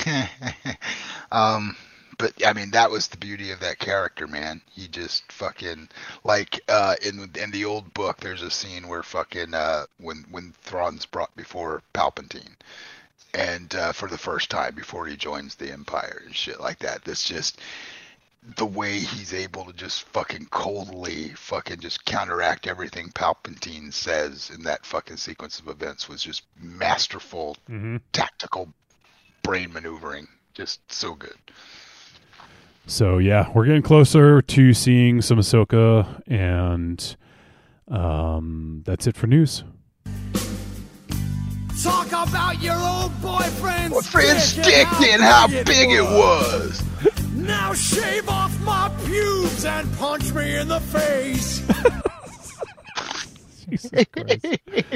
But I mean, that was the beauty of that character, man. He just fucking like in the old book. There's a scene where fucking when Thrawn's brought before Palpatine, and for the first time before he joins the Empire and shit like that. That's just the way he's able to just fucking coldly fucking just counteract everything Palpatine says in that fucking sequence of events was just masterful tactical brain maneuvering. Just so good. So yeah, we're getting closer to seeing some Ahsoka, and that's it for news. Talk about your old boyfriend's Friend's dick and how big it was. Now shave off my pubes and punch me in the face. Jesus Christ.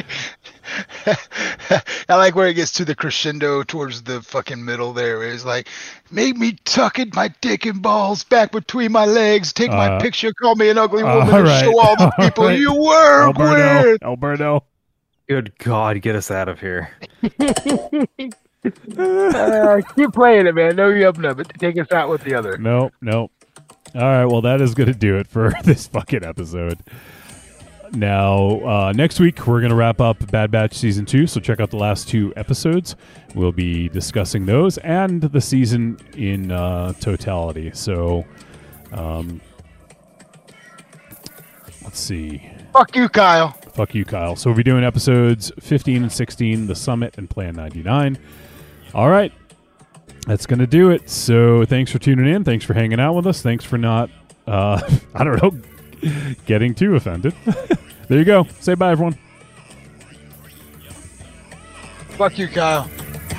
I like where it gets to the crescendo towards the fucking middle there. It's like, make me tuck it, my dick and balls back between my legs, take my picture, call me an ugly woman, and show all the people you work with. Alberto. Good God, get us out of here. Keep playing it, man. No yup nubbin. Take us out with the other. Nope. All right, well, that is going to do it for this fucking episode. Now, next week, we're going to wrap up Bad Batch Season 2, so check out the last 2 episodes. We'll be discussing those and the season in totality. So, let's see. Fuck you, Kyle. So we'll be doing episodes 15 and 16, The Summit and Plan 99. All right. That's going to do it. So thanks for tuning in. Thanks for hanging out with us. Thanks for not, getting too offended. There you go. Say bye, everyone. Fuck you, Kyle.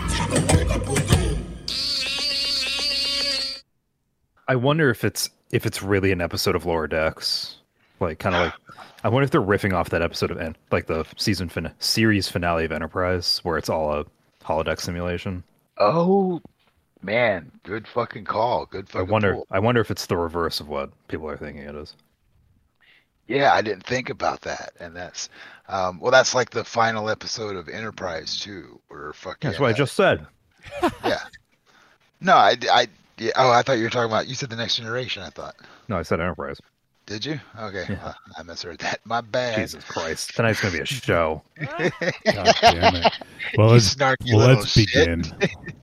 I wonder if it's really an episode of Lower Decks, like kind of like. I wonder if they're riffing off that episode of like the series finale of Enterprise, where it's all a holodeck simulation. Oh, man. Good fucking call. Good fucking pull. I wonder if it's the reverse of what people are thinking it is. Yeah, I didn't think about that. And that's, that's like the final episode of Enterprise, too. Where fucking. That's what I just said. Yeah. No, I thought you were talking about, you said The Next Generation, I thought. No, I said Enterprise. Did you? Okay. Yeah. I misheard that. My bad. Jesus Christ. Tonight's going to be a show. God damn it. Well, let's begin.